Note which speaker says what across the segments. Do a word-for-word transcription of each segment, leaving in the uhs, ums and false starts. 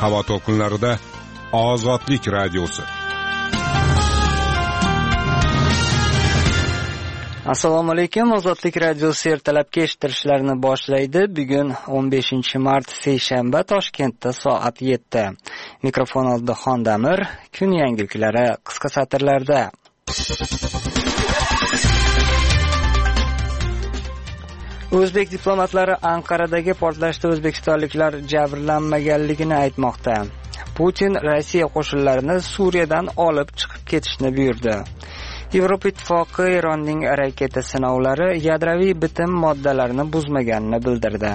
Speaker 1: havo to'lqinlarida Ozodlik radiosi.
Speaker 2: Assalomu alaykum. Ozodlik radiosi ertalabki eshittirishlarni boshlaydi. Bugun o'n beshinchi mart seshanba, Toshkentda soat yetti. Mikrofon oldida Xondamir. Kun yangiliklari qisqa satrlarda. O'zbek diplomatlari Anqaradagi portlashda o'zbekistonliklar jabrlanmaganligini aytmoqda. Putin Rossiya qo'shinlarini Suriyadan olib chiqib ketishni buyurdi. Yevropa Ittifoqi Eronning raketa sinovlari yadroviy bitim moddalarini buzmaganini bildirdi.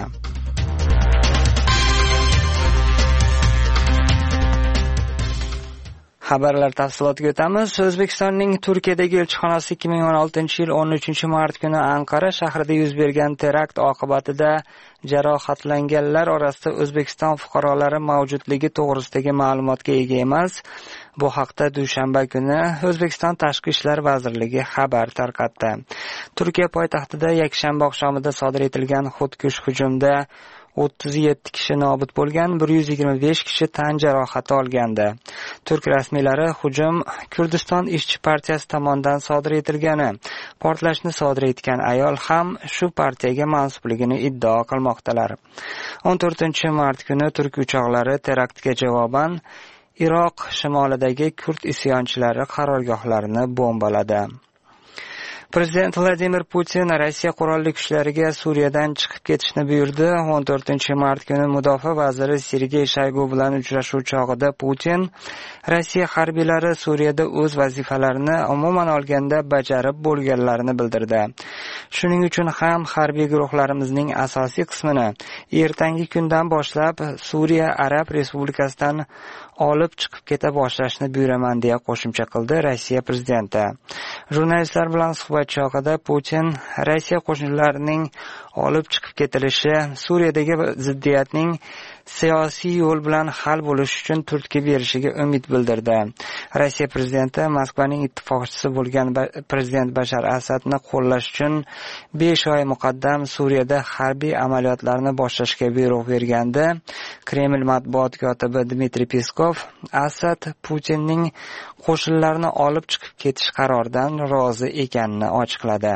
Speaker 2: Xabarlar tafsilotiga o'tamiz. O'zbekistonning Turkiyadagi elchixonasi ikki ming o'n oltinchi yil o'n uchinchi mart kuni Anqara shahrida yuz bergan terakt oqibatida jarohatlanganlar orasida O'zbekiston fuqarolari mavjudligi to'g'risidagi ma'lumotga ega emas. Bu haqda dushanba kuni O'zbekiston Tashqi ishlar vazirligi xabar tarqatdi. Turkiya poytaxtida yakshanba oqshomida sodir etilgan xudkush hujumda o'ttiz yetti kishi nobud bo'lgan, bir yuz yigirma besh kishi tan jarohati olgandi. Turk rasmiylari hujum Kurdiston ishchi partiyasi tomonidan sodir etilgani, portlashni sodir etgan ayol ham shu partiyaga mansubligini iddao qilmoqdalar. o'n to'rtinchi mart kuni Turk uchoqlari teraktga javoban Iroq shimolidagi kurd isyonchilari qarorgohlarini bombaladi. Prezident Vladimir Putin Rossiya qurolli kuchlariga Suriyadan chiqib ketishni buyurdi. o'n to'rtinchi mart kuni mudofaa vaziri Sergey Shoygu bilan uchrashuv chog'ida Putin Rossiya harbiylari Suriyada o'z vazifalarini umuman olganda bajarib bo'lganlarini bildirdi. Shuning uchun ham harbiy guruhlarimizning asosiy qismini ertangi kundan boshlab Suriya Arab Respublikasidan olib chiqib keta boshlashni buyuraman deya qo'shimcha qildi Rossiya prezidenti. Jurnalistlar bilan suhbat chog'ida Putin Rossiya qo'shinlarining olib chiqib ketilishi Suriyadagi ziddiyatning siyosiy yo'l bilan hal bo'lishi uchun turtki berishiga umid bildirdi. Rossiya prezidenti Moskvaning ittifoqchisi bo'lgan prezident Bashar Asadni qo'llash uchun besh oy muqaddam Suriyada harbiy amaliyotlarni boshlashga buyruq bergandi. Kreml matbuot kotibi Dmitriy Peskov Asad Putinning qo'shinlarni olib chiqib ketish qaroridan rozi ekanini ochiqladi.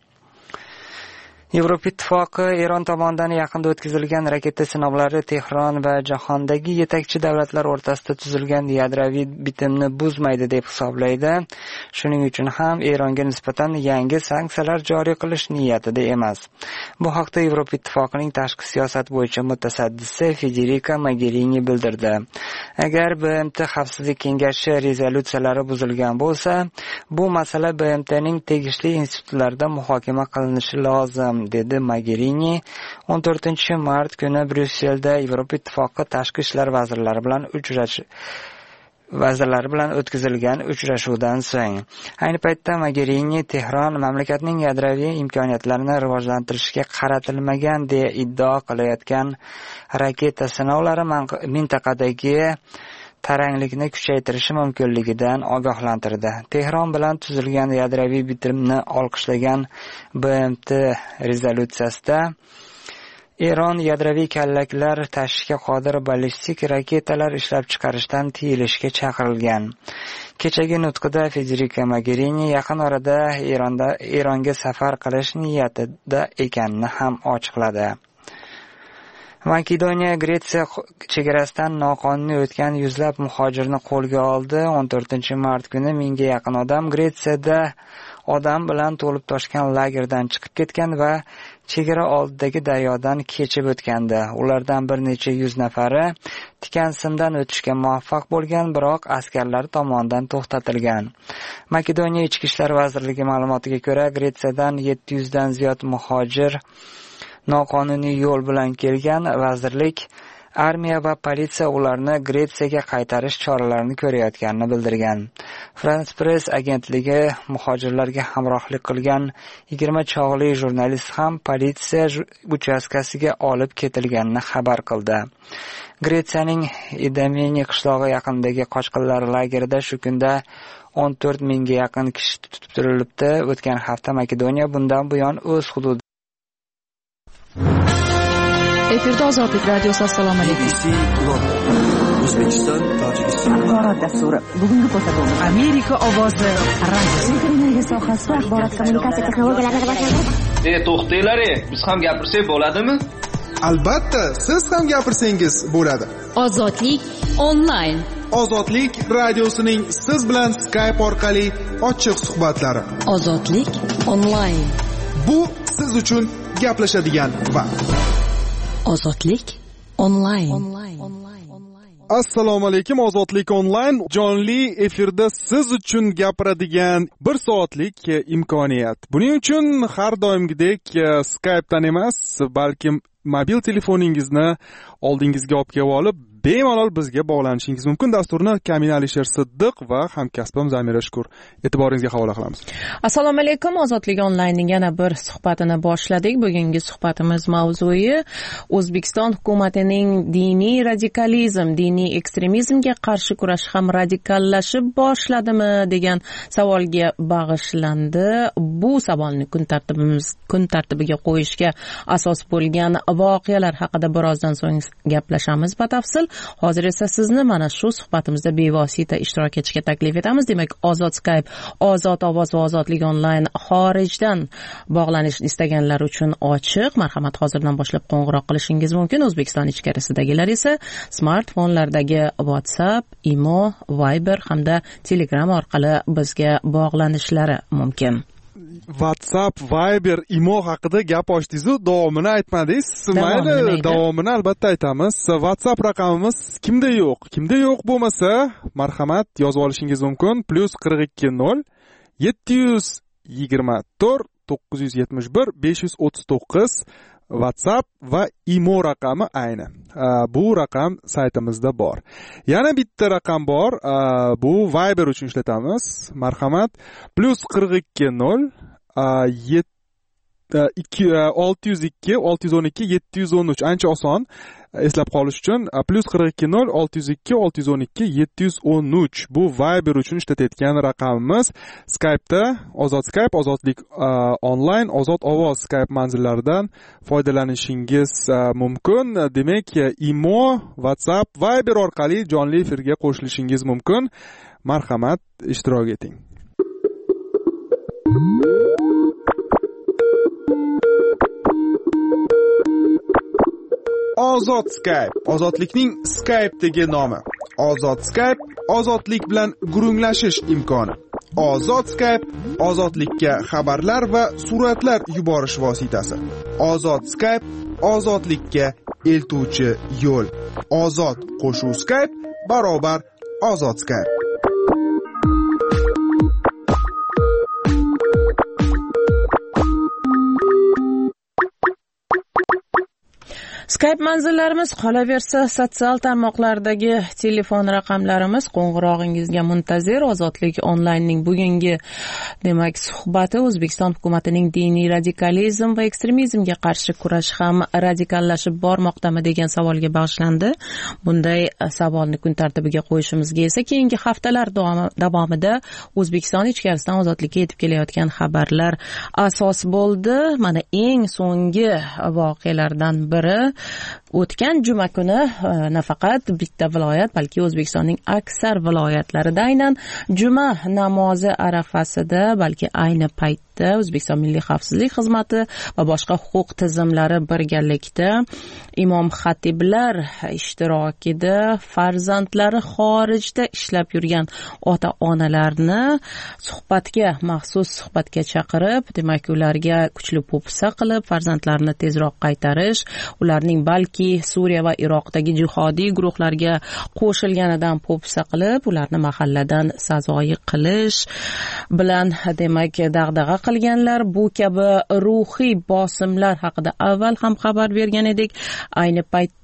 Speaker 2: Yevropa Ittifoqi Eron tomonidan yaqinda o'tkazilgan raketa sinovlari Tehron va jahondagi yetakchi davlatlar o'rtasida tuzilgan yadroviy bitimni buzmaydi deb hisoblaydi. Shuning uchun ham Eronga nisbatan yangi sanksiyalar joriy qilish niyatida emas. Bu haqda Yevropa Ittifoqining tashqi siyosat bo'yicha mutasaddisi Federica Mogherini bildirdi. Agar B M T Xavfsizlik kengashi rezolyutsiyalari buzilgan bo'lsa, bu masala B M T'ning tegishli institutlarida muhokama qilinishi lozim, dedi Mogherini o'n to'rtinchi mart kuni Bryusselda Yevropa Ittifoqi tashqi ishlar vazirlari bilan uchrashuv vazirlari bilan o'tkazilgan uchrashuvdan so'ng. Ayni paytda Mogherini Tehron mamlakatning yadroviy imkoniyatlarini rivojlantirishga qaratilmagan deya iddao qilayotgan raketa sinovlari mintaqadagi taranglikni kuchaytirishi mumkinligidan ogohlantirdi. Tehron bilan tuzilgan yadroviy bitimni olqishlagan B M T rezolyutsiyasida Eron yadroviy kallaklar tashishga qodir ballistik raketalar ishlab chiqarishdan tiyilishga chaqirilgan. Kechagi nutqida Federica Mogherini yaqin orada Eronda Eronga safar qilish niyatida ekanini ham ochiqladi. Makedoniya Gretsiya chegarasidan noqonuniy o'tgan yuzlab muhojirni qo'lga oldi. o'n to'rtinchi mart kuni mingga yaqin odam Gretsiyada odam bilan to'lib toshgan lagerdan chiqib ketgan va chegara oldidagi daryodan kechib o'tgandi. Ulardan bir necha yuz nafari tikan simdan o'tishga muvaffaq bo'lgan, biroq askarlar tomonidan to'xtatilgan. Makedoniya Ichki ishlar vazirligi ma'lumotiga ko'ra, Gretsiyadan yetti yuzdan ziyod muhojir noqonuniy yo'l bilan kelgan. Vazirlik armiya va politsiya ularni Gretsiyaga qaytarish choralarini ko'rayotganini bildirgan. France Press agentligi muhojirlarga hamrohlik qilgan yigirma chog'li jurnalist ham politsiya uchastkasiga olib ketilganini xabar qildi. Gretsiyaning Idameni qishlog'i yaqinidagi qochqinlar lagerida shu kunda o'n to'rt mingga yaqin kishi tutib turilibdi. O'tgan hafta Makedoniya bundan buyon o'z hududi
Speaker 3: Efirda Ozodlik radiosi. Assalomu alaykum.
Speaker 4: O'zbekiston, Tojikiston.
Speaker 5: Axborot dasturi. Bugungi ko'rsatuv.
Speaker 3: Amerika ovozi radiosi.
Speaker 5: Televiziya sohasida axborot kommunikatsiya texnologiyalari rivojlanadi.
Speaker 6: E, to'xtanglar, biz ham gapirsak bo'ladimi?
Speaker 7: Albatta, siz ham gapirsangiz bo'ladi.
Speaker 3: Ozodlik onlayn.
Speaker 7: Ozodlik radiosining siz bilan Skype orqali ochiq suhbatlari.
Speaker 3: Ozodlik onlayn.
Speaker 7: Bu siz uchun gaplashadigan vaqt.
Speaker 3: Ozodlik onlayn.
Speaker 7: Assalomu alaykum. Ozodlik onlayn jonli efirda siz uchun gapiradigan bir soatlik imkoniyat. Buning uchun har doimgidek Skype'dan emas, balkim mobil telefoningizni oldingizga olib kelib olib, bemalol bizga bog'lanishingiz mumkin. Dasturni Kamina Alisher Siddiq va hamkasbim Zamira Shukur e'tiboringizga havola qilamiz.
Speaker 3: Assalomu alaykum. Ozodlik onlaynning yana bir suhbatini boshladik. Bugungi suhbatimiz mavzui O'zbekiston hukumatining diniy radikalizm, diniy ekstremizmga qarshi kurash ham radikallashib boshladimi degan savolga bag'ishlandi. Bu savolni kun tartibimiz kun tartibiga qo'yishga asos bo'lgan voqealar haqida birozdan so'ng gaplashamiz batafsil. Hozir esa sizni mana shu suhbatimizda bevosita ishtirok etishga taklif etamiz. Demak, Ozod Skype, Ozod ovoz va Ozodlik onlayn xorijdan bog'lanishni istaganlar uchun ochiq. Marhamat, hozirdan boshlab qo'ng'iroq qilishingiz mumkin. O'zbekiston ichkarisidagilar esa smartfonlardagi WhatsApp, Imo, Viber hamda Telegram orqali bizga bog'lanishlari mumkin.
Speaker 7: WhatsApp, Viber, Imo haqida gap ochdingiz-u, davomini aytmadingiz. Mayli, davomini albatta aytamiz. WhatsApp raqamimiz kimda yo'q? Kimda yo'q bo'lmasa, marhamat yozib olishingiz mumkin. plus qirq ikki nol yetti yuz yigirma to'rt to'qqiz yuz yetmish bir besh yuz o'ttiz to'qqiz WhatsApp va Imo raqami ayni. Bu raqam saytimizda bor. Yana bitta raqam bor. Bu Viber uchun ishlatamiz. Marhamat, plus qirq ikki nol olti yuz ikki olti yuz o'n ikki yetti yuz o'n uch. Ancha oson eslab qolish uchun plus qirq ikki nol olti yuz ikki olti yuz o'n ikki yetti yuz o'n uch. Bu Viber uchun ishlatayotgan raqamimiz. Skype'da Ozod Skype, Ozodlik onlayn, Ozod ovoz Skype manzillaridan foydalanishingiz mumkin. Demak, Imo, WhatsApp, Viber orqali jonli efirga qo'shilishingiz mumkin. Marhamat, ishtirok eting. Ozod Skype, ozodlikning Skype'dagi nomi. Ozod Skype, ozodlik bilan gurunglashish imkoni. Ozod Skype, ozodlikka xabarlar va suratlar yuborish vositasi. Ozod Skype, ozodlikka eltuvchi yo'l. Ozod qo'shuv Skype barobar Ozod Skype.
Speaker 3: Skype manzillarimiz qolaversa, sotsial tarmoqlardagi telefon raqamlarimiz qo'ng'irog'ingizga muntazir. Ozodlik onlaynning bugungi demak suhbati O'zbekiston hukumatining diniy radikalizm va ekstremizmga qarshi kurash ham radikallashib bormoqdami degan savolga bag'ishlandi. Bunday savolni kun tartibiga qo'yishimizga esa keyingi haftalar davomida O'zbekiston ichkarisidan ozodlikka yetib kelayotgan xabarlar asos bo'ldi. Mana eng so'nggi voqealardan biri o'tgan juma kuni nafaqat bitta viloyat, balki O'zbekistonning aksar viloyatlarida aynan juma namozi arafasida, balki ayni paytda O'zbekiston Milliy xavfsizlik xizmati va boshqa huquq tizimlari birgalikda imom xatiblar ishtirokida farzandlari xorijda ishlab yurgan ota-onalarni suhbatga, maxsus suhbatga chaqirib, demak ularga kuchli po'pisa qilib, farzandlarini tezroq qaytarish, ularning balki Suriya va Iroqdagi jihodiy guruhlarga qo'shilganidan po'pisa qilib, ularni mahalladan sazoyi qilish bilan demak dag'dag'a qilganlar. Bu kabi ruhiy bosimlar haqida avval ham xabar bergan edik. Ayni paytda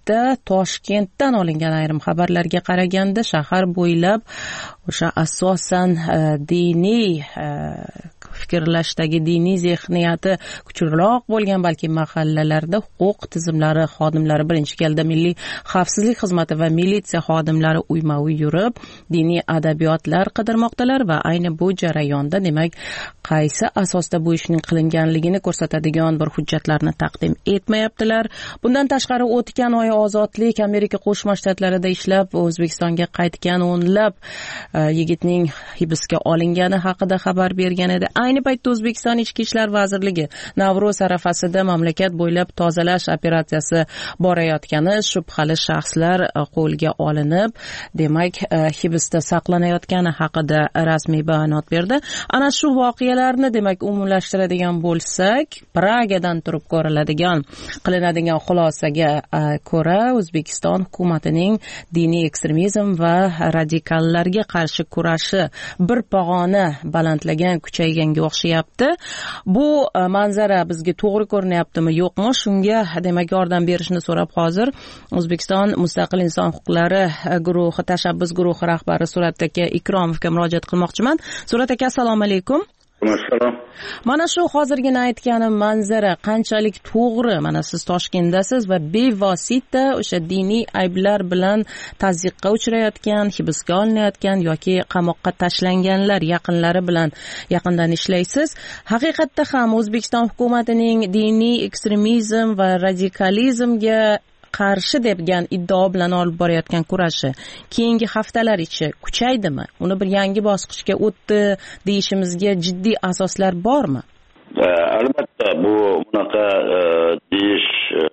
Speaker 3: paytda Toshkentdan olingan ayrim xabarlarga qaraganda shahar bo'ylab o'sha asosan diniy fikrlashdagi diniy zehniyati kuchliroq bo'lgan balki mahallalarda huquq tizimlari xodimlari birinchi galda milliy xavfsizlik xizmati va militsiya xodimlari uyma-uy yurib diniy adabiyotlar qidirmoqdalar va ayni bu jarayonda demak qaysi asosda bu ishning qilinganligini ko'rsatadigan bir hujjatlarni taqdim etmayaptilar. Bundan tashqari o'tgan oy Ozodlik Amerika Qo'shma Shtatlarida ishlab O'zbekistonga qaytgan o'nlab yigitning hibsga olingani haqida xabar bergan edi. Ayni paytda O'zbekiston Ichki ishlar vazirligi Navro'z arafasida mamlakat bo'ylab tozalash operatsiyasi borayotgani, shubhali shaxslar qo'lga olinib, demak, hibsda saqlanayotgani haqida rasmiy bayonot berdi. Ana shu voqealarni demak umumlashtiradigan bo'lsak, Pragadan turib ko'riladigan, qilinadigan xulosaga ko'ra O'zbekiston hukumatining diniy ekstremizm va radikallarga qarshi kurashi bir pog'ona balandlagan, kuchayganga o'xshayapti. Bu manzara bizga to'g'ri ko'rinyaptimi, yo'qmi? Shunga demak yordam berishni so'rab hozir O'zbekiston Mustaqil inson huquqlari guruhi tashabbus guruhi rahbari Surat aka Ikromovga murojaat qilmoqchiman. Surat aka, assalomu alaykum.
Speaker 4: Assalom.
Speaker 3: Mana shu hozirgina aytganim manzara qanchalik to'g'ri? Mana siz Toshkentdasiz va bevosita o'sha diniy ayblar bilan tazyiqqa uchrayotgan, hibsga olinayotgan yoki qamoqqa tashlanganlar yaqinlari bilan yaqindan ishlaysiz. Haqiqatda ham O'zbekiston hukumatining diniy ekstremizm va radikalizmga qarshi degan iddao bilan olib borayotgan kurashi keyingi haftalar ichi kuchaydimi? Uni bir yangi bosqichga o'tdi deyishimizga jiddiy asoslar bormi?
Speaker 4: Albatta bu bunaqa deyish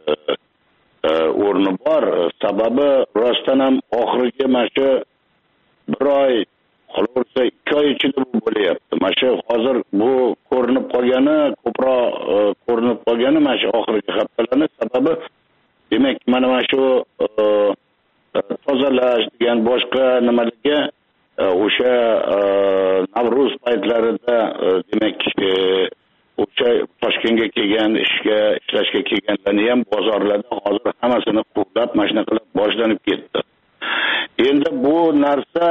Speaker 4: o'rni bor. Sababi rostdan ham oxirgi mana shu bir oy, qolaversa ikki oy ichida bu bo'lyapti. Mana shu hozir bu ko'rinib qolgani, ko'proq ko'rinib qolgani mana shu oxirgi haftalarning sababi demak, mana mana shu tozalash degan boshqa nimalarga o'sha Navro'z paytlarida demak o'sha Toshkentga kelgan, ishga ishlashga kelganlarni ham bozorlarda hozir hammasini quvlab, mashina qilib boshlanib ketdi. Endi bu narsa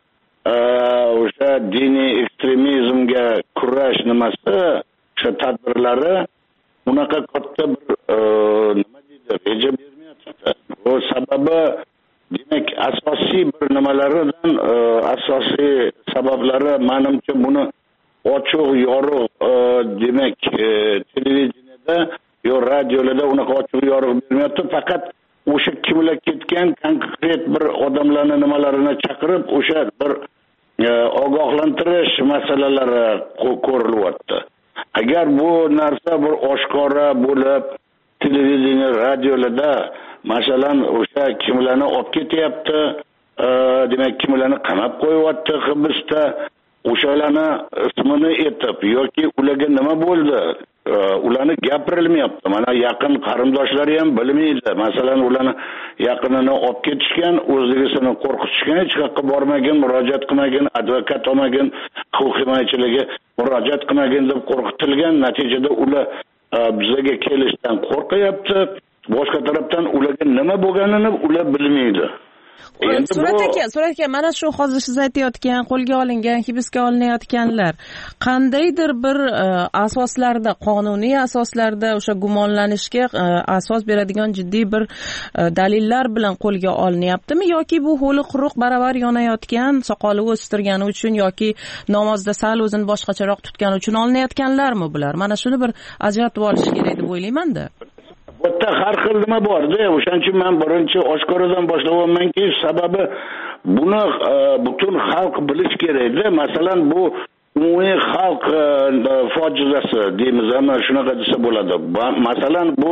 Speaker 4: o'sha diniy ekstremizmga kurash nimasi, o'sha tadbirlari unaqa katta bir nima reja bermayapti. Bu sababi demak asosiy bir nimalaridan asosiy sabablari menimcha buni ochiq yoriq demak televideniyada yo radiolarda unaqa ochiq yoriq bermayapti. Faqat o'sha kimlar ketgan konkret bir odamlarni nimalarini chaqirib o'sha bir ogohlantirish masalalari ko'rilyapti. Agar bu narsa bir oshkora bo'lib televideniya, radiolarda masalan o'sha kimlarni olib ketyapti, demak kimlarni qamab qo'yyapti hibsda, o'shalarni ismini aytib yoki ularga nima bo'ldi, ularni gapirilmayapti. Mana yaqin qarindoshlari ham bilmaydi. Masalan, ularni yaqinini olib ketishgan, o'zligisini qo'rqitishgan, hech qayerga bormagan, murojaat qilmagan, advokat olmagan, huquq himoyachilarga murojaat qilmagan deb qo'rqitilgan. Natijada ular bizga kelishdan qo'rqyapti. Boshqa tarafdan ularga nima bo'lganini ular bilmaydi.
Speaker 3: Surat aka, Surat aka, mana shu hozir siz aytayotgan, qo'lga olingan, hibsga olinayotganlar qandaydir bir asoslarda, qonuniy asoslarda o'sha gumonlanishga asos beradigan jiddiy bir dalillar bilan qo'lga olinyaptimi yoki bu ho'li quruq baravar yonayotgan, soqoli o'stirgani uchun yoki namozda sal o'zini boshqacharoq tutgani uchun olinayotganlarmi bular? Mana shuni bir ajratib olish kerak deb o'ylayman-da.
Speaker 4: Bitta har xil nima bor-da. O'shaning uchun men birinchi oshkoradan boshlamaymanki, sababi buni butun xalq bilish kerak-da. Masalan, bu umumiy xalq fojiasi deymiz, ama shunaqa desa bo'ladi. Masalan, bu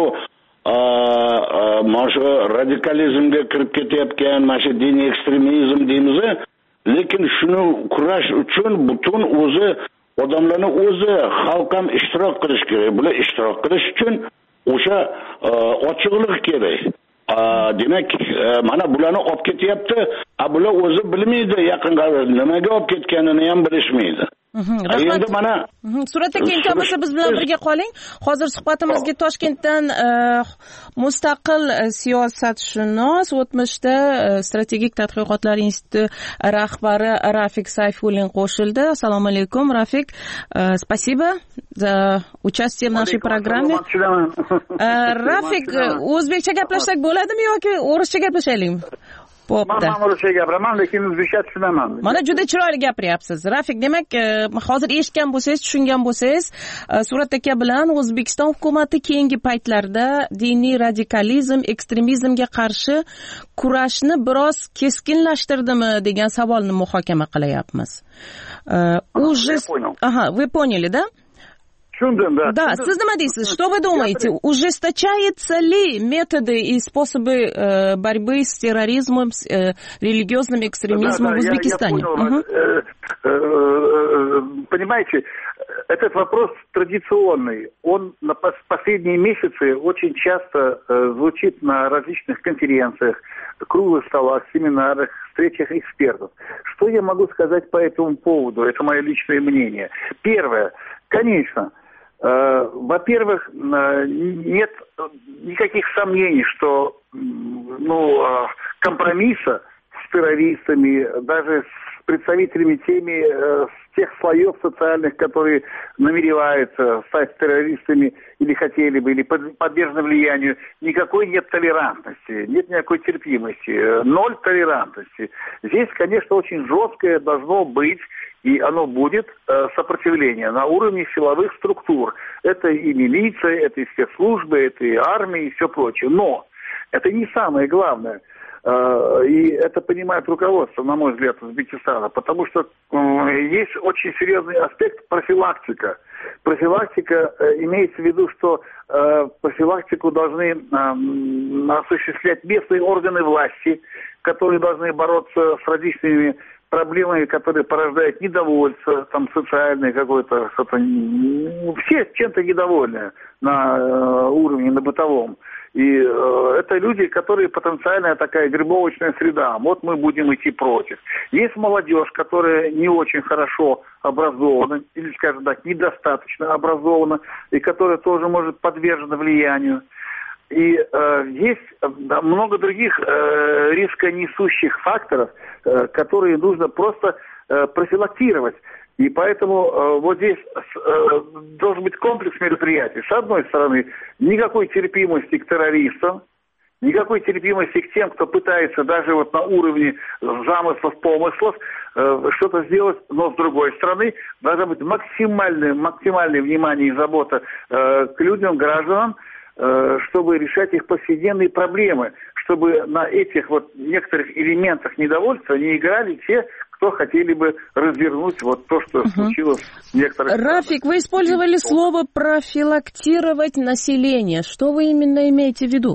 Speaker 4: mana shu radikalizmga kirib ketayotgan, mana shu diniy ekstremizm deymiz, lekin shuni kurash uchun butun o'zi odamlarni o'zi xalq ham ishtirok qilish kerak. Bular ishtirok qilish uchun o'sha ochiqlik kerak. Demak, mana bularni olib ketyapti, bular o'zi bilmaydi, yaqinga nimaga olib ketganini ham bilishmaydi. endi mana
Speaker 3: suratda keyin bo'lsa biz bilan birga qoling. Hozir suhbatimizga Toshkentdan mustaqil siyosatshunos, o'tmishda strategik tadqiqotlar instituti rahbari Rafik Sayfulin qo'shildi. Assalomu alaykum, Rafik. Спасибо за участие в нашей программе. Rafik, o'zbekcha gaplashsak bo'ladimi yoki o'rischa gaplashaylikmi? Bo'pti.
Speaker 8: Men o'rischa gapiraman, lekin o'zbekcha tushunaman.
Speaker 3: Mana juda chiroyli gapiryapsiz. Rafik, demak, hozir eshitgan bo'lsangiz, tushungan bo'lsangiz, Surat aka bilan O'zbekiston hukumati keyingi paytlarda diniy radikalizm, ekstremizmga qarshi kurashni biroz keskinlashtirdimi degan savolni muhokama qilyapmiz. Уже Ага, вы поняли, да? Да, siz nima deysiz? Что вы думаете? Ужесточаются ли методы и способы э, борьбы с терроризмом, с э, религиозным экстремизмом
Speaker 8: да, да,
Speaker 3: в Узбекистане?
Speaker 8: Я, я понял, угу. э, э, э, понимаете, этот вопрос традиционный. Он на последние месяцы очень часто э, звучит на различных конференциях, круглых столах, семинарах, встречах экспертов. Что я могу сказать по этому поводу? Это мое личное мнение. Первое. Конечно, э, во-первых, э, нет никаких сомнений, что ну, э, компромисса с террористами, даже с представителями теми, э, с тех слоев социальных, которые намереваются стать террористами или хотели бы, или под, подвержены влиянию, никакой нет толерантности, нет никакой терпимости, ноль толерантности. Здесь, конечно, очень жесткое должно быть, и оно будет, э, сопротивление на уровне силовых структур. Это и милиция, это и спецслужбы, это и армия, и все прочее. Но это не самое главное. Э, и это понимает руководство, на мой взгляд, Узбекистана. Потому что э, есть очень серьезный аспект профилактика. Профилактика э, имеется в виду, что э, профилактику должны э, осуществлять местные органы власти, которые должны бороться с различными проблемами, которые порождают недовольство, там, социальное какое-то, что-то, все чем-то недовольны на э, уровне, на бытовом. И э, это люди, которые потенциальная такая грибовочная среда. Вот мы будем идти против. Есть молодежь, которая не очень хорошо образована, или, скажем так, недостаточно образована, и которая тоже может подвержена влиянию. И э, есть да, много других э, рисконесущих факторов, э, которые нужно просто э, профилактировать. И поэтому э, вот здесь э, должен быть комплекс мероприятий. С одной стороны, никакой терпимости к террористам, никакой терпимости к тем, кто пытается даже вот на уровне замыслов, помыслов э, что-то сделать, но с другой стороны, должно быть максимальное, максимальное внимание и забота э, к людям, гражданам, чтобы решать их повседневные проблемы, чтобы на этих вот некоторых элементах недовольства не играли те, кто хотели бы развернуть вот то, что угу. случилось в некоторых...
Speaker 3: Рафик, вы использовали слово «профилактировать население». Что вы именно имеете в виду?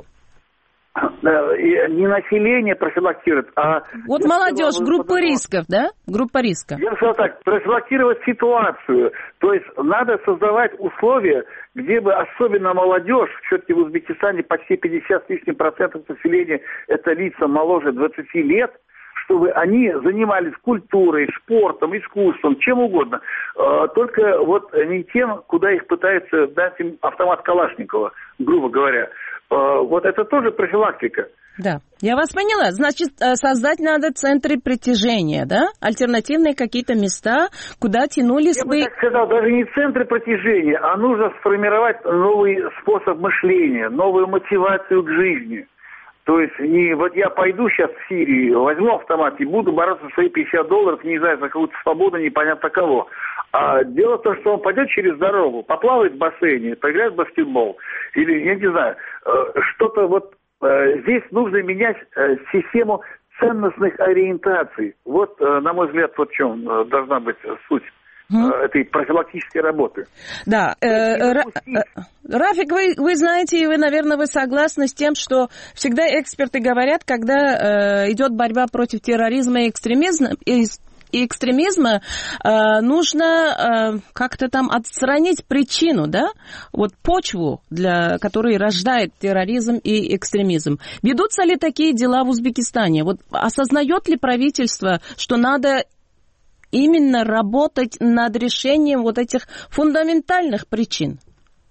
Speaker 8: Не население профилактирует, а...
Speaker 3: Вот молодежь, группа рисков, да? Группа риска.
Speaker 8: Я сказал так, профилактировать ситуацию. То есть надо создавать условия, где бы особенно молодежь, все-таки в Узбекистане почти пятьдесят с лишним процентов населения это лица моложе двадцати лет, чтобы они занимались культурой, спортом, искусством, чем угодно. Только вот не тем, куда их пытаются дать им автомат Калашникова, грубо говоря. Вот это тоже профилактика.
Speaker 3: Да, я вас поняла. Значит, создать надо центры притяжения, да? Альтернативные какие-то места, куда тянулись
Speaker 8: я
Speaker 3: бы...
Speaker 8: Я бы так сказал, даже не центры притяжения, а нужно сформировать новый способ мышления, новую мотивацию к жизни. То есть, не вот я пойду сейчас в Сирию, возьму автомат и буду бороться за свои пятьдесят долларов, не знаю, за какую-то свободу, непонятно кого. А дело в том, что он пойдет через дорогу, поплавает в бассейне, поиграет в баскетбол. Или, я не знаю, что-то вот здесь нужно менять систему ценностных ориентаций. Вот, на мой взгляд, вот в чем должна быть суть этой профилактической работы.
Speaker 3: Да. Рафик, вы, вы знаете, и вы, наверное, вы согласны с тем, что всегда эксперты говорят, когда э, идет борьба против терроризма и экстремизма, и, и экстремизма, э, нужно э, как-то там отстранить причину, да, вот почву, для которой рождает терроризм и экстремизм. Ведутся ли такие дела в Узбекистане? Вот осознает ли правительство, что надо именно работать над решением вот этих фундаментальных причин?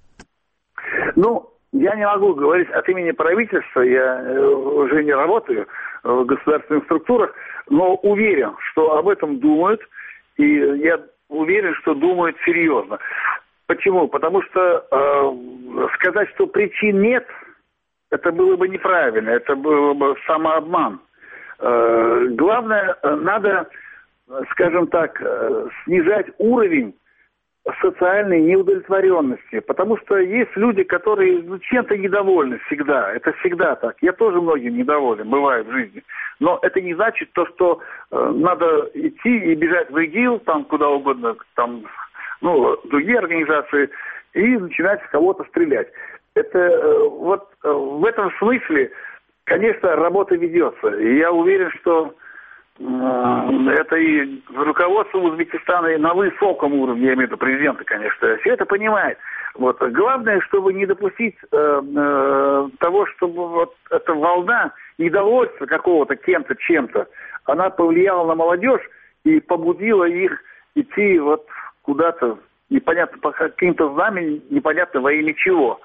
Speaker 8: Ну, я не могу говорить от имени правительства, я уже не работаю в государственных структурах, но уверен, что об этом думают, и я уверен, что думают серьезно. Почему? Потому что э, сказать, что причин нет, это было бы неправильно, это было бы самообман. Э, главное, надо, скажем так, снижать уровень социальной неудовлетворенности, потому что есть люди, которые ну, чем-то недовольны всегда, это всегда так. Я тоже многим недоволен, бывает в жизни, но это не значит то, что э, надо идти и бежать в ИГИЛ, там куда угодно, там, ну, другие организации, и начинать в кого-то стрелять. Это э, вот э, в этом смысле, конечно, работа ведется, и я уверен, что это и руководство Узбекистана и на высоком уровне, я имею в виду президента, конечно, все это понимает. Вот. Главное, чтобы не допустить э, э, того, чтобы вот эта волна недовольства какого-то кем-то, чем-то, она повлияла на молодежь и побудила их идти вот куда-то, непонятно, по каким-то знаменем, непонятно во имя чего.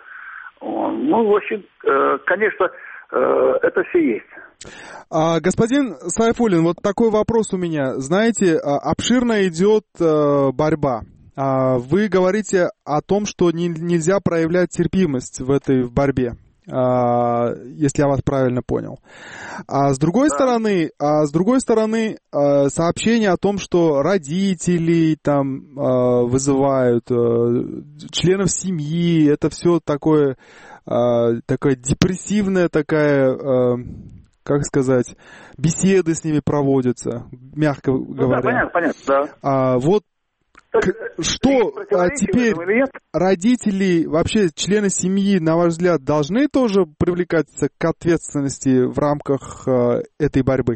Speaker 8: Ну, в общем, э, конечно, э, это все есть.
Speaker 7: А, господин Сайфуллин, вот такой вопрос у меня. Знаете, обширно идет э, борьба. А, вы говорите о том, что не, нельзя проявлять терпимость в этой в борьбе, а, если я вас правильно понял. А с другой да. стороны, а с другой стороны, а, сообщение о том, что родителей там а, вызывают, а, членов семьи, это все такое, а, такое депрессивное, такая. А, как сказать, беседы с ними проводятся, мягко ну, говоря.
Speaker 8: Да, понятно, понятно, да.
Speaker 7: А, вот так, к, что а теперь родители, вообще члены семьи, на ваш взгляд, должны тоже привлекаться к ответственности в рамках а, этой борьбы?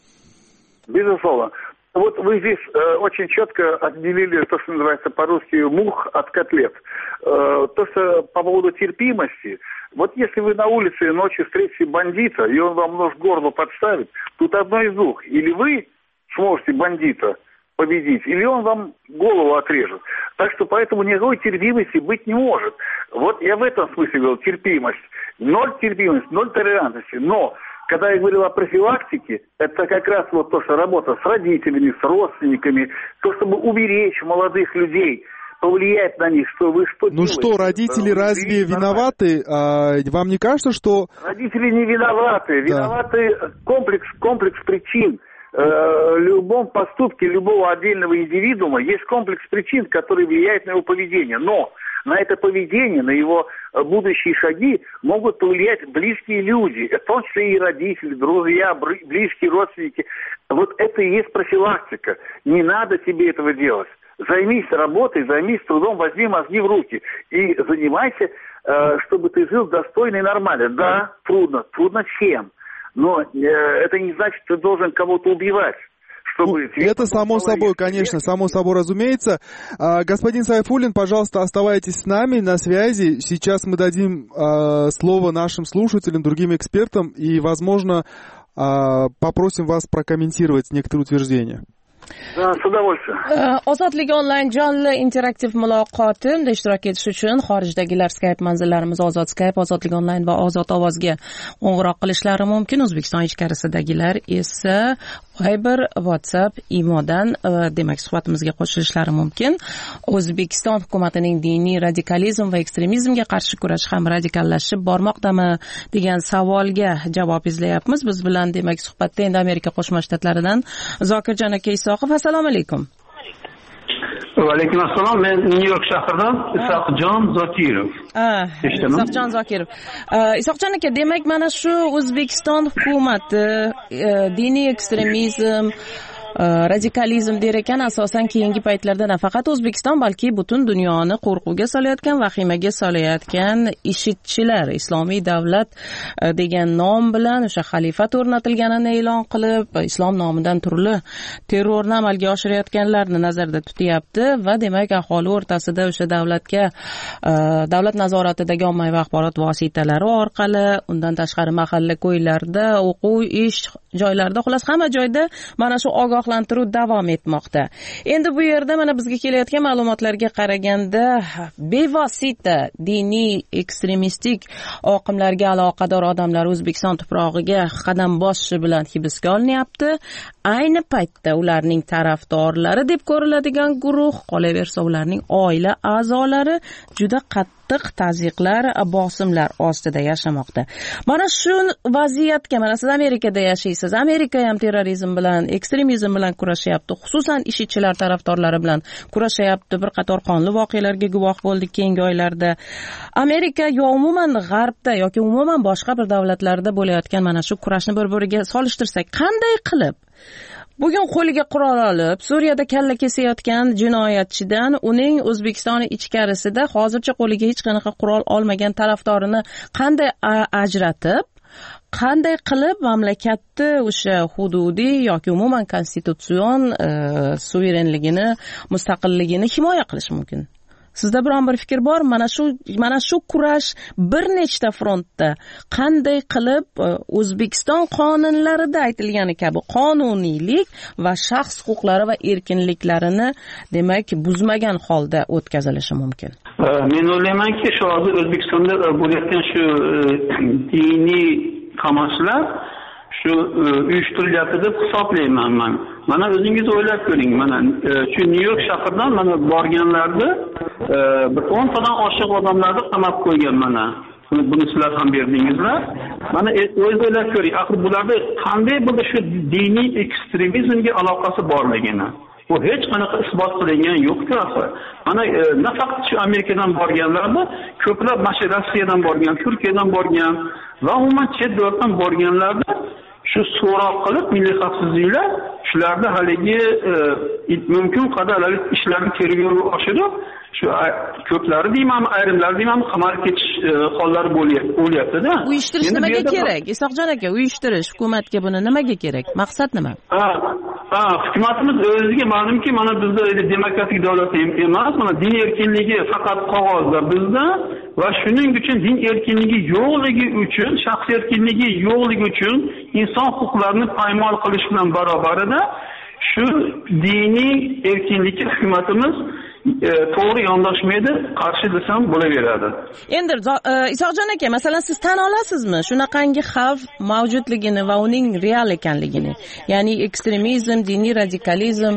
Speaker 8: Безусловно. Вот вы здесь э, очень четко отделили то, что называется по-русски мух от котлет. Э, то, что по поводу терпимости, вот если вы на улице ночью встретите бандита, и он вам нож в горло подставит, тут одно из двух. Или вы сможете бандита победить, или он вам голову отрежет. Так что поэтому никакой терпимости быть не может. Вот я в этом смысле говорил, терпимость. Ноль терпимости, ноль толерантности. Но когда я говорил о профилактике, это как раз вот то, что работа с родителями, с родственниками, то, чтобы уберечь молодых людей, повлиять на них, что вы что
Speaker 7: Ну
Speaker 8: делаете?
Speaker 7: что, родители вы разве виноваты? А, вам не кажется, что...
Speaker 8: Родители не виноваты. Виноваты да. комплекс, комплекс причин. В любом поступке любого отдельного индивидуума есть комплекс причин, которые влияют на его поведение. Но на это поведение, на его будущие шаги могут повлиять близкие люди, в том числе и родители, друзья, близкие родственники. Вот это и есть профилактика. Не надо тебе этого делать. Займись работой, займись трудом, возьми мозги в руки и занимайся, чтобы ты жил достойно и нормально. Да, трудно. Трудно всем. Но это не значит, что ты должен кого-то убивать. Чтобы
Speaker 7: ну, это само собой, конечно, само собой разумеется. А, господин Сайфуллин, пожалуйста, оставайтесь с нами на связи. Сейчас мы дадим а, слово нашим слушателям, другим экспертам, и, возможно, а, попросим вас прокомментировать некоторые утверждения.
Speaker 8: Да, с удовольствием.
Speaker 3: Ozodlik onlayn jonli interaktiv muloqotimda ishtirok etish uchun xorijdagilar Skype manzillarimiz Ozod Skype, Ozodlik onlayn va Ozod ovozga qo'ng'iroq qilishlari mumkin. O'zbekiston ichkarisidagilar esa Viber, WhatsApp, Imodan demak suhbatimizga qo'shilishlari mumkin. O'zbekiston hukumatining diniy radikalizm va ekstremizmga qarshi kurash ham radikallashib bormoqdami degan savolga javob izlayapmiz. Biz bilan demak suhbatda endi Amerika Qo'shma Shtatlaridan Zokirjon aka Isoqov. Assalomu alaykum.
Speaker 9: Va alaykum assalom. Men Nyu-York shahridan Isoqjon Zokirov.
Speaker 3: Ah, Isoqjon Zokirov. Isoqjon aka, demak mana shu O'zbekiston hukumati diniy ekstremizm, radikalizm der ekan, asosan keyingi paytlarda nafaqat O'zbekiston, balki butun dunyoni qo'rquvga solayotgan, vahimaga solayotgan IShIDchilar, Islomiy davlat degan nom bilan o'sha xalifat o'rnatilganini e'lon qilib, islom nomidan turli terrorni amalga oshirayotganlarni nazarda tutyapti va demak aholi o'rtasida o'sha davlatga, davlat nazoratidagi ommaviy axborot vositalari orqali, undan tashqari mahalla ko'ylarda, o'quv, ish joylarida, xullas hamma joyda mana shu ogoh ogohlantiruv davom etmoqda. Endi bu yerda mana bizga kelayotgan ma'lumotlarga qaraganda bevosita diniy ekstremistik oqimlarga aloqador odamlar O'zbekiston tuprog'iga qadam bosishi bilan hibsga olinyapti. Ayni paytda ularning tarafdorlari deb ko'riladigan guruh, qolaversa ularning oila a'zolari juda qattiq tazyiqlar, bosimlar ostida yashamoqda. Mana shu vaziyatga, mana siz Amerikada yashaysiz. Amerika ham terrorizm bilan, ekstremizm bilan kurashyapti. Xususan IShIDchilar tarafdorlari bilan kurashyapti. Bir qator qonli voqealarga guvoh bo'ldik keyingi oylarda. Amerika yo umuman g'arbda yoki umuman boshqa bir davlatlarda bo'layotgan mana shu kurashni bir-biriga solishtirsak, qanday qilib bugun qo'liga qurol olib Suriyada kalla kesayotgan jinoyatchidan uning O'zbekiston ichkarisida hozircha qo'liga hech qanaqa qurol olmagan tarafdorini qanday ajratib, qanday qilib mamlakatni o'sha hududiy yoki umuman konstitutsion e, suverenligini, mustaqilligini himoya qilish mumkin? Sizda biron bir fikr bor? Mana shu mana shu kurash bir nechta frontda qanday qilib O'zbekiston qonunlarida aytilgani kabi qonuniylik va shaxs huquqlari va erkinliklarini demak buzmagan holda o'tkazilishi mumkin?
Speaker 9: Men o'ylaymanki, shu hozir O'zbekistonda bo'layotgan shu diniy qamashlar shu uyushtirilyapti deb hisoblayman men. Mana o'zingiz o'ylab ko'ring, mana shu Nyu-York shahridan mana borganlarni bir o'n tadan oshiq odamlarni qamab qo'ygan mana. Buni sizlar ham berdingizlar. Mana o'zingiz o'ylab ko'ring, axir bularda qanday bo'ldi shu diniy ekstremizmga aloqasi borligini. Bu hech qanaqa isbot qilingan yo'q-ku axir. Mana nafaqat shu Amerikadan borganlarni, ko'plab mana Rossiyadan borgan, Turkiyadan borgan va umuman chet davlatdan borganlarni shu so'roq qilib milliy xavfsizliklar shularni haligi e, mumkin qadar ishlarni tergovga oshirib shu ko'plari deyman, ayrimlari deyman qamalib ketish e, hollari bo'lyapti-da.
Speaker 3: Uyushtirish nimaga kerak? Isoqjon aka, uyushtirish hukumatga buni nimaga kerak? Maqsad nima?
Speaker 9: Ha, ha, hukumatimiz o'ziga ma'lumki, mana bizda demokratik davlat emas, mana din erkinligi faqat qog'ozda bizda va shuning uchun din erkinligi yo'qligi uchun, shaxs erkinligi yo'qligi uchun inson huquqlarini poymol qilish bilan barobarida shu diniy erkinlikka hukumatimiz e, to'g'ri yondashmaydi, qarshi desam bo'laveradi.
Speaker 3: Endi Isoqjon aka, masalan siz tan olasizmi shunaqangi xavf mavjudligini va uning real ekanligini? Ya'ni ekstremizm, diniy radikalizm,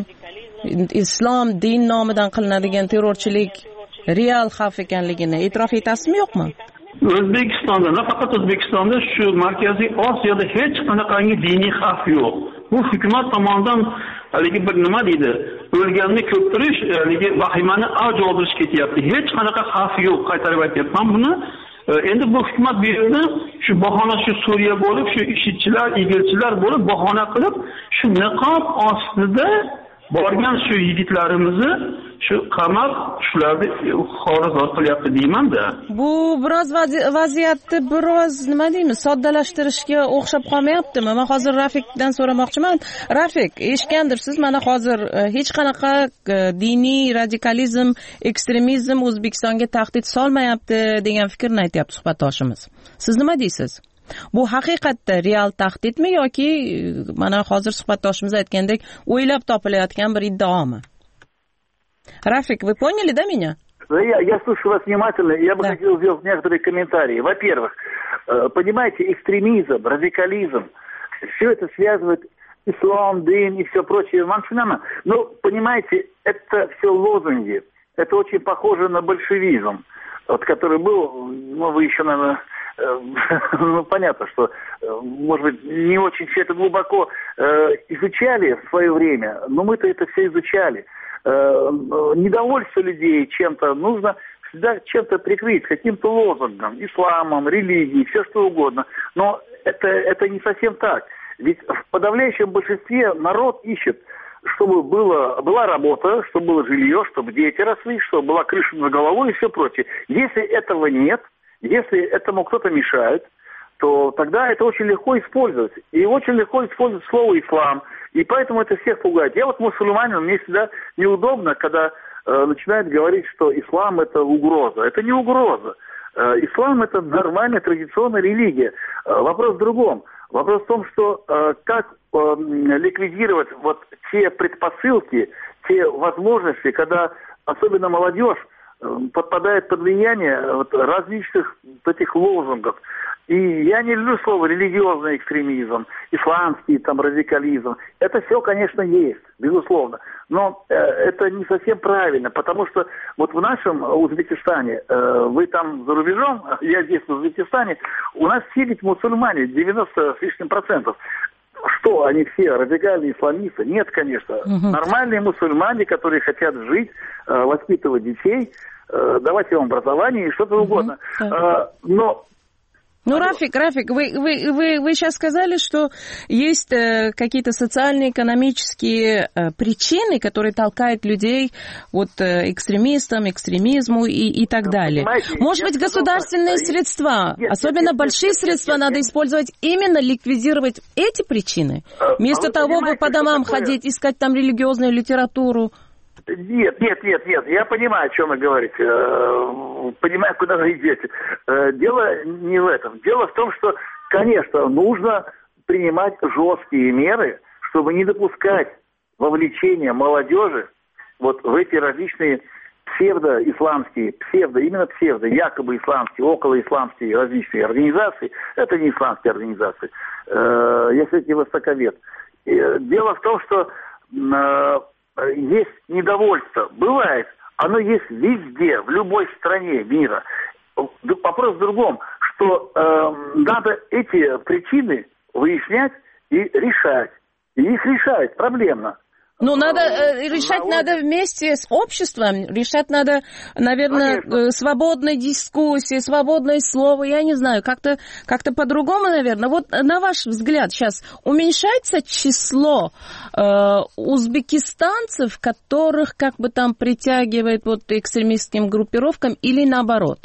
Speaker 3: islom din nomidan qilinadigan terrorchilik real xavf ekanligini e'tirof etasizmi, yo'qmi?
Speaker 9: O'zbekistonda, nafaqat O'zbekistonda, shu Markaziy Osiyoda hech qanaqangi diniy xavf yo'q. Bu hukumat tomonidan haligi bir nima deydi, o'lganni ko'ptirish, haligi vahimani avj oldirish ketyapti. Hech qanaqa xavf yo'q, qaytarib aytyapman buni. Endi bu hukumat bu yerda shu bahona shu Suriya bo'lib, shu IShIDchilar, igilchilar bo'lib bahona qilib, shu niqob ostida borgan shu yigitlarimizni shu qamab shularni xorazor qilyapti deyman-da.
Speaker 3: Bu biroz vaziyatni biroz nima deymiz, soddalashtirishga o'xshab qolmayaptimi? Men hozir Rafikdan so'ramoqchiman. Rafik, eshitgandirsiz, mana hozir hech qanaqa diniy radikalizm, ekstremizm O'zbekistonga tahdid solmayapti degan fikrni aytyapti suhbatdoshimiz. Siz nima deysiz? Bu haqiqatda real tahdidmi yoki mana hozir suhbatdoshimiz aytgandek o'ylab topilayotgan bir iddaomi? Рафик, вы поняли, да, меня?
Speaker 8: Я, я слушаю вас внимательно, я бы да. хотел сделать некоторые комментарии. Во-первых, понимаете, экстремизм, радикализм, все это связывает ислам, дин и все прочее. Но, понимаете, это все лозунги. Это очень похоже на большевизм, вот, который был, ну, вы еще, наверное... Ну, понятно, что, может быть, не очень все это глубоко э, изучали в свое время, но мы-то это все изучали. Э, недовольство людей чем-то нужно всегда чем-то прикрыть, каким-то лозунгом, исламом, религией, все что угодно. Но это, это не совсем так. Ведь в подавляющем большинстве народ ищет, чтобы было, была работа, чтобы было жилье, чтобы дети росли, чтобы была крыша над головой и все прочее. Если этого нет, если этому кто-то мешает, то тогда это очень легко использовать. И очень легко использовать слово «ислам». И поэтому это всех пугает. Я вот мусульманин, мне всегда неудобно, когда э, начинают говорить, что ислам – это угроза. Это не угроза. Э, ислам – это нормальная традиционная религия. Э, вопрос в другом. Вопрос в том, что э, как э, ликвидировать вот те предпосылки, те возможности, когда особенно молодежь э, подпадает под влияние вот, различных вот этих лозунгов. И я не люблю слово религиозный экстремизм, исламский там радикализм. Это все, конечно, есть, безусловно. Но э, это не совсем правильно, потому что вот в нашем Узбекистане, э, вы там за рубежом, я здесь в Узбекистане, у нас все ведь мусульмане, девяносто с лишним процентов. Что, они все радикальные исламисты? Нет, конечно. Угу. Нормальные мусульмане, которые хотят жить, э, воспитывать детей, э, давать им образование и что-то угу. угодно. Э, но
Speaker 3: Ну, Рафик, Рафик, вы, вы, вы, вы сейчас сказали, что есть э, какие-то социальные, экономические э, причины, которые толкают людей вот, э, экстремистам, экстремизму и, и так далее. Понимаете, Может быть, государственные сказал, средства, нет, особенно нет, большие нет, средства, нет, нет, надо нет. использовать именно ликвидировать эти причины, вместо а того, чтобы по домам ходить, искать там религиозную литературу.
Speaker 8: Нет, нет, нет, нет, я понимаю, о чем вы говорите, понимаю, куда вы идете. Дело не в этом. Дело в том, что, конечно, нужно принимать жесткие меры, чтобы не допускать вовлечения молодежи вот в эти различные псевдоисламские, псевдо, именно псевдо, якобы исламские, околоисламские различные организации. Это не исламские организации, я все-таки востоковед. Дело в том, что есть недовольство. Бывает. Оно есть везде, в любой стране мира. Вопрос в другом, что э, надо эти причины выяснять и решать. И их решать проблемно.
Speaker 3: Ну, надо э, решать на надо вместе с обществом, решать надо, наверное, э, свободной дискуссии, свободное слово, я не знаю, как-то, как-то по-другому, наверное. Вот на ваш взгляд сейчас уменьшается число э, узбекистанцев, которых как бы там притягивает вот экстремистским группировкам, или наоборот?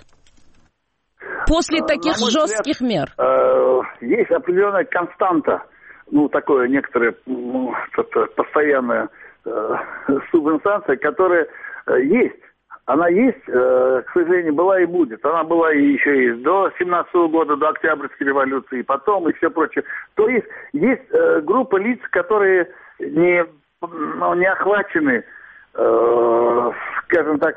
Speaker 3: После таких жестких мер.
Speaker 8: Э, есть определенная константа. Ну, такое некоторое, ну, постоянная э, субинстанция, которая э, есть. Она есть, э, к сожалению, была и будет. Она была и еще и до семнадцатого года, до Октябрьской революции, и потом, и все прочее. То есть, есть э, группа лиц, которые не, ну, не охвачены, э, скажем так,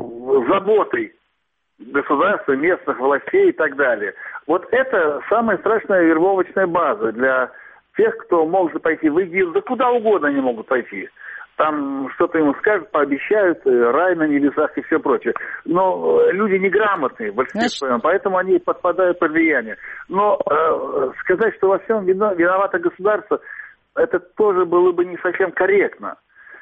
Speaker 8: заботой государства, местных властей и так далее. Вот это самая страшная вербовочная база для тех, кто может пойти в ИГИЛ, да куда угодно они могут пойти. Там что-то ему скажут, пообещают, рай на небесах и все прочее. Но люди неграмотные в большинстве своем, поэтому они подпадают под влияние. Но э, сказать, что во всем виновато государство, это тоже было бы не совсем корректно.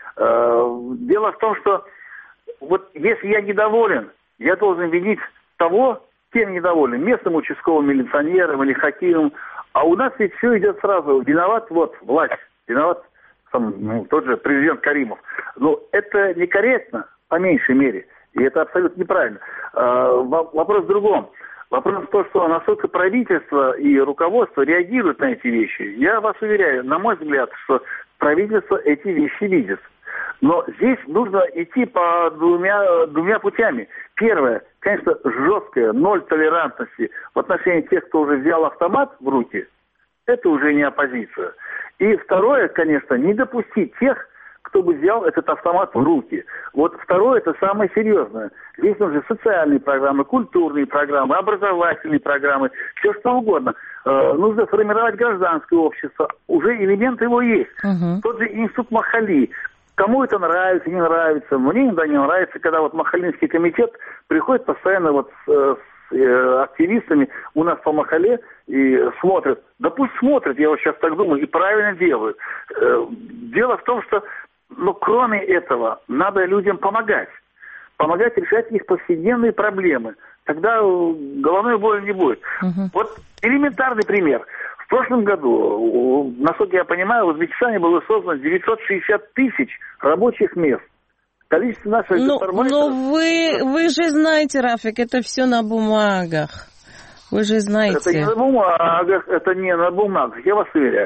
Speaker 8: Э, дело в том, что вот если я недоволен, я должен винить того, кем недоволен, местным участковым милиционером или хакимом. А у нас ведь все идет сразу. Виноват вот власть, виноват там, ну, тот же президент Каримов. Но это некорректно, по меньшей мере. И это абсолютно неправильно. А, вопрос в другом. Вопрос в том, что насколько правительство и руководство реагируют на эти вещи. Я вас уверяю, на мой взгляд, что правительство эти вещи видит. Но здесь нужно идти по двумя, двумя путями. Первое, конечно, жесткая, ноль толерантности в отношении тех, кто уже взял автомат в руки. Это уже не оппозиция. И второе, конечно, не допустить тех, кто бы взял этот автомат в руки. Вот второе, это самое серьезное. Здесь нужны социальные программы, культурные программы, образовательные программы, все что угодно. Э, нужно формировать гражданское общество. Уже элементы его есть. Uh-huh. Тот же институт Махали. Кому это нравится, не нравится. Мне иногда не нравится, когда вот Махалинский комитет приходит постоянно вот с, с э, активистами у нас по Махале и смотрят. Да пусть смотрят, я вот сейчас так думаю, и правильно делают. Э, дело в том, что ну, кроме этого, надо людям помогать. Помогать решать их повседневные проблемы. Тогда головной боли не будет. Uh-huh. Вот элементарный пример. В прошлом году, насколько я понимаю, в Узбекистане было создано девятьсот шестьдесят тысяч рабочих мест. Количество наших
Speaker 3: ну, но вы, вы же знаете, Рафик, это все на бумагах. Вы же знаете.
Speaker 8: Это не на бумагах, это не на бумагах, я вас уверяю.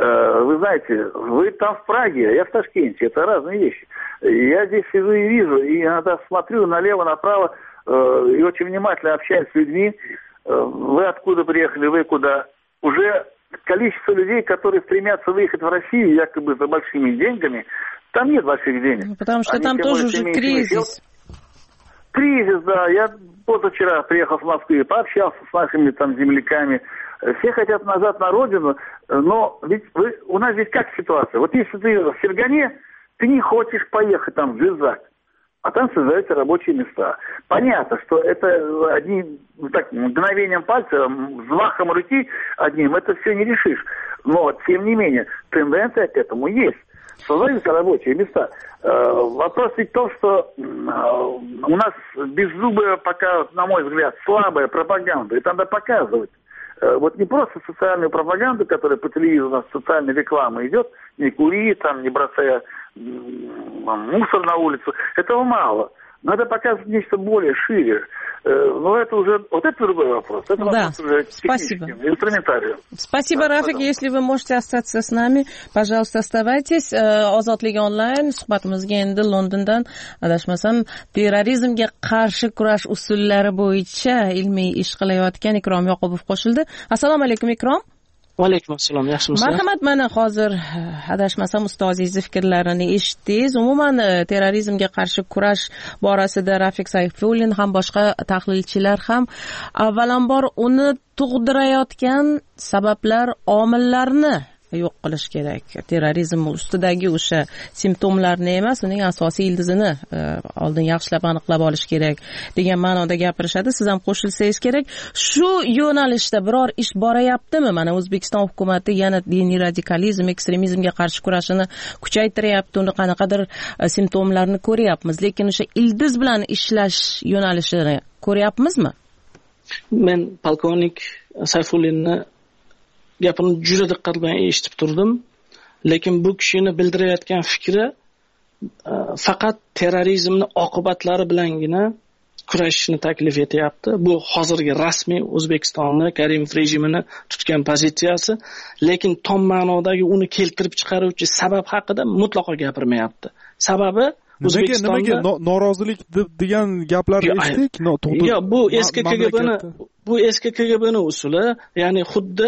Speaker 8: Вы знаете, вы там в Праге, я в Ташкенте, это разные вещи. Я здесь сижу и вижу, и иногда смотрю налево, направо, и очень внимательно общаюсь с людьми. Вы откуда приехали, вы куда? Уже количество людей, которые стремятся выехать в Россию якобы за большими деньгами, там нет больших денег.
Speaker 3: Потому что
Speaker 8: Они
Speaker 3: там тоже уже кризис.
Speaker 8: Кризис, да. Я позавчера приехал в Москву и пообщался с нашими там земляками. Все хотят назад на родину, но ведь вы, у нас здесь как ситуация? Вот если ты в Фергане, ты не хочешь поехать там в Джизак, а там создаются рабочие места. Понятно, что это одним так, мгновением пальца, взмахом руки одним, это все не решишь. Но, тем не менее, тенденция к этому есть. Создаются рабочие места. Вопрос ведь в том, что у нас беззубая пока, на мой взгляд, слабая пропаганда. И надо показывать. Вот не просто социальную пропаганду, которая по телевизору у нас социальная реклама идет, не кури, там, не бросая мусор на улицу. Этого мало. Надо показывать нечто более шире. Но это уже, вот это другой вопрос. Это
Speaker 3: да.
Speaker 8: вопрос уже
Speaker 3: Спасибо.
Speaker 8: Инструментарием.
Speaker 3: Спасибо,
Speaker 8: да,
Speaker 3: Рафик.
Speaker 8: пожалуйста.
Speaker 3: Если вы можете остаться с нами, пожалуйста, оставайтесь. Ozodlik onlayn suhbatimizga endi Londondan adashmasam terrorizmga qarshi kurash usullari bo'yicha ilmiy ish qilayotgan Ikrom Yoqubov qo'shildi. Assalomu alaykum, Ikrom.
Speaker 10: Va alaykum assalom. Yaxshimisiz?
Speaker 3: Marhamat, mana hozir adashmasam ustozingizni fikrlarini eshitdingiz. Umuman terrorizmga qarshi kurash borasida Rafik Sayfullin ham boshqa tahlilchilar ham avvalambor uni tug'dirayotgan sabablar, omillarni yo'q qilish kerak. Terrorizm ustidagi o'sha simptomlarni emas, uning asosiy ildizini oldin yaxshilab aniqlab olish kerak degan ma'noda gapirishadi. Siz ham qo'shilsangiz kerak. Shu yo'nalishda biror ish borayaptimi? Mana O'zbekiston hukumatı yana diniy radikalizm, ekstremizmga qarshi kurashini kuchaytiryapti. Uni qanaqadir simptomlarni ko'ryapmiz, lekin o'sha ildiz bilan ishlash yo'nalishini ko'ryapmizmi?
Speaker 10: Men polkovnik Sayfullinni gapini juda diqqat bilan eshitib turdim, lekin bu kishini bildirayotgan fikri faqat terrorizmni oqibatlari bilangina kurashishni taklif etyapti. Bu hozirgi rasmiy O'zbekistonni Karimov rejimini tutgan pozitsiyasi, lekin tom ma'nodagi uni keltirib chiqaruvchi sabab haqida mutlaqo gapirmayapti. Sababi O'zbekistonda
Speaker 7: nimaga norozilik degan gaplarni eshitdik?
Speaker 10: Yo'q, bu eski K G B'ni bu eski K G B'ni usuli, ya'ni xuddi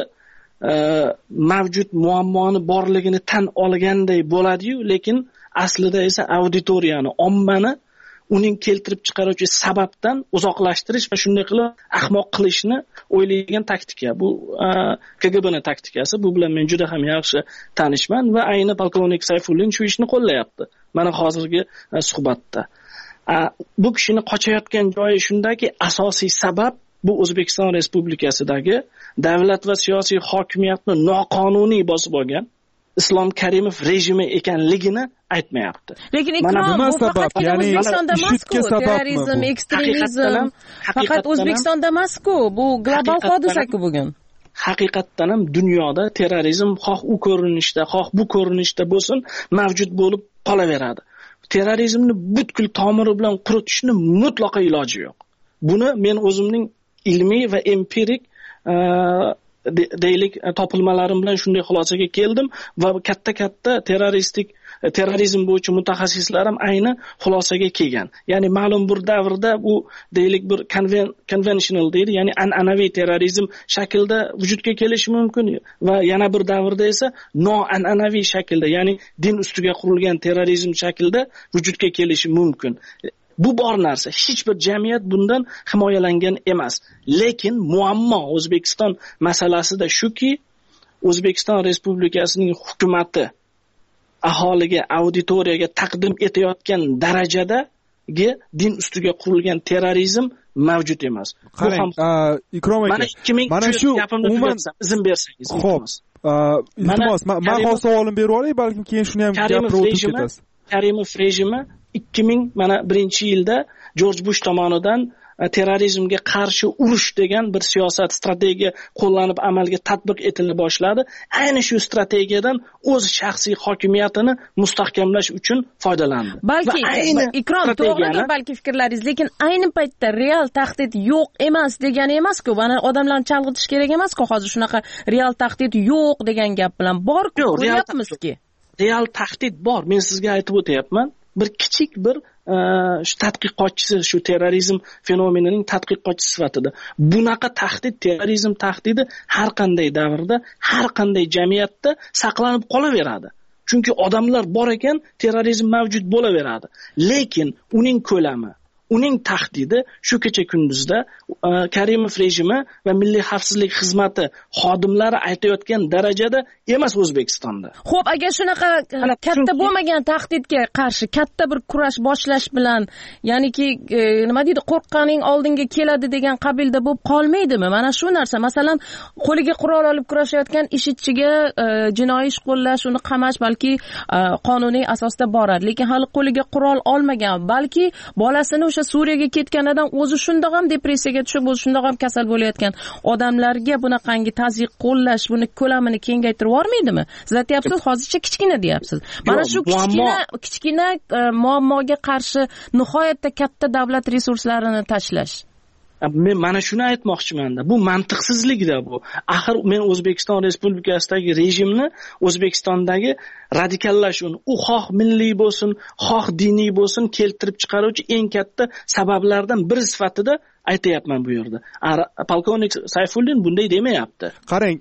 Speaker 10: mavjud muammoni borligini tan olganday bo'ladi-yu, lekin aslida esa auditoriyani, ommani uning keltirib chiqaruvchi sababdan uzoqlashtirish va shunday qilib ahmoq qilishni o'ylagan taktika. Bu K G B'ning taktikasi. Bu bilan men juda ham yaxshi tanishman va ayni polkovnik Sayfullin shu ishni qo'llayapti. Mana hozirgi suhbatda. Bu kishini qochayotgan joyi shundaki, asosiy sabab bu O'zbekiston Respublikasidagi davlat va siyosiy hokimiyatni noqonuniy bosib olgan Islom Karimov rejimi ekanligini aytmayapti.
Speaker 3: Lekin Ikrom, bu faqat O'zbekistonda emas-ku, terrorizm, ekstremizm faqat O'zbekistonda emas-ku, bu global hodisa-ku bugun.
Speaker 10: Haqiqatdan ham dunyoda terrorizm xoh u ko'rinishda, xoh bu ko'rinishda bo'lsin, mavjud bo'lib qolaveradi. Terrorizmni butkul tomiri bilan quritishni mutlaqo iloji yo'q. Buni men o'zimning ilmiy va empirik deylik topilmalarim bilan shunday xulosaga keldim va katta-katta terroristik terrorizm bo'yicha mutaxassislar ham ayni xulosaga kelgan. Ya'ni ma'lum bir davrda bu deylik bir conventional deydi, ya'ni an'anaviy terrorizm shaklda vujudga kelishi mumkin va yana bir davrda esa noan'anaviy shaklda, ya'ni din ustiga qurilgan terrorizm shaklda vujudga kelishi mumkin. Bu bor narsa. Hech bir jamiyat bundan himoyalangan emas. Lekin muammo O'zbekiston masalasida shuki, O'zbekiston Respublikasining hukumatı aholiga, auditoriyaga taqdim etayotgan darajadagi din ustiga qurilgan terrorizm mavjud emas.
Speaker 7: Qarang, Ikrom aka, mana shu umuman
Speaker 10: izn bersangiz.
Speaker 7: Xo'p, iltimos, men hozir savolim berib olay, balkim keyin shuni ham gapirib o'tib ketasiz.
Speaker 10: Karimov rejimi ikki ming birinchi yilda Jorj Bush tomonidan terrorizmga qarshi urush degan bir siyosat, strategiya qo'llanib amalga tatbiq etila boshladi. Ayni shu strategiyadan o'z shaxsiy hokimiyatini mustahkamlash uchun foydalandi.
Speaker 3: Balki Ikrom, to'g'ridir balki fikrlaringiz, lekin ayni paytda real tahdid yo'q emas degani emas-ku. Mana odamlarni chalg'itish kerak emas-ku. Hozir shunaqa real tahdid yo'q degan gap bilan bor-ku, ko'ryapmizki.
Speaker 10: Real tahdid bor. Men sizga aytib o'tayapman. Bir kichik bir shu tadqiqotchisi, shu terrorizm fenomenining tadqiqotchisi sifatida bunaqa tahdid, terrorizm tahdidi har qanday davrda, har qanday jamiyatda saqlanib qolaveradi. Chunki odamlar bor ekan, terrorizm mavjud bo'laveradi. Lekin uning ko'lami, uning tahdidi shu kecha kunduzda Karimov rejimi va Milliy xavfsizlik xizmati xodimlari aytayotgan darajada emas O'zbekistonda.
Speaker 3: Xo'p, agar shunaqa katta bo'lmagan tahdidga qarshi katta bir kurash boshlash bilan, ya'niki nima deydi, qo'rqqaning oldinga keladi degan qabilda bo'lib qolmaydimi? Mana shu narsa, masalan, qo'liga qurol olib kurashayotgan IShIDchiga jinoiy ish qo'llash, uni qamash balki qonuniy asosda boradi, lekin hali qo'liga qurol olmagan, balki bolasini o'sha Suriyaga ketganidan o'zi shundoq ham depressiyaga tushib, o'zi shundoq ham kasal bo'layotgan odamlarga bunaqangi tazyiq qo'llash, buni ko'lamini kengaytirib yormaydimi? Siz aytyapsiz, hozircha kichkina deyapsiz. Mana shu kichkina kichkina muammoga qarshi nihoyatda katta davlat resurslarini tashlash.
Speaker 10: Men mana shuni aytmoqchiman-da. Bu mantiqsizlikda bu. Axir men O'zbekiston Respublikasidagi rejimni, O'zbekistondagi radikallashuvni, u xoh milliy bo'lsin, xoh diniy bo'lsin, keltirib chiqaruvchi eng katta sabablardan biri sifatida aytayapman bu yerda. Polkovnik Sayfullin bunday demayapti.
Speaker 7: Qarang,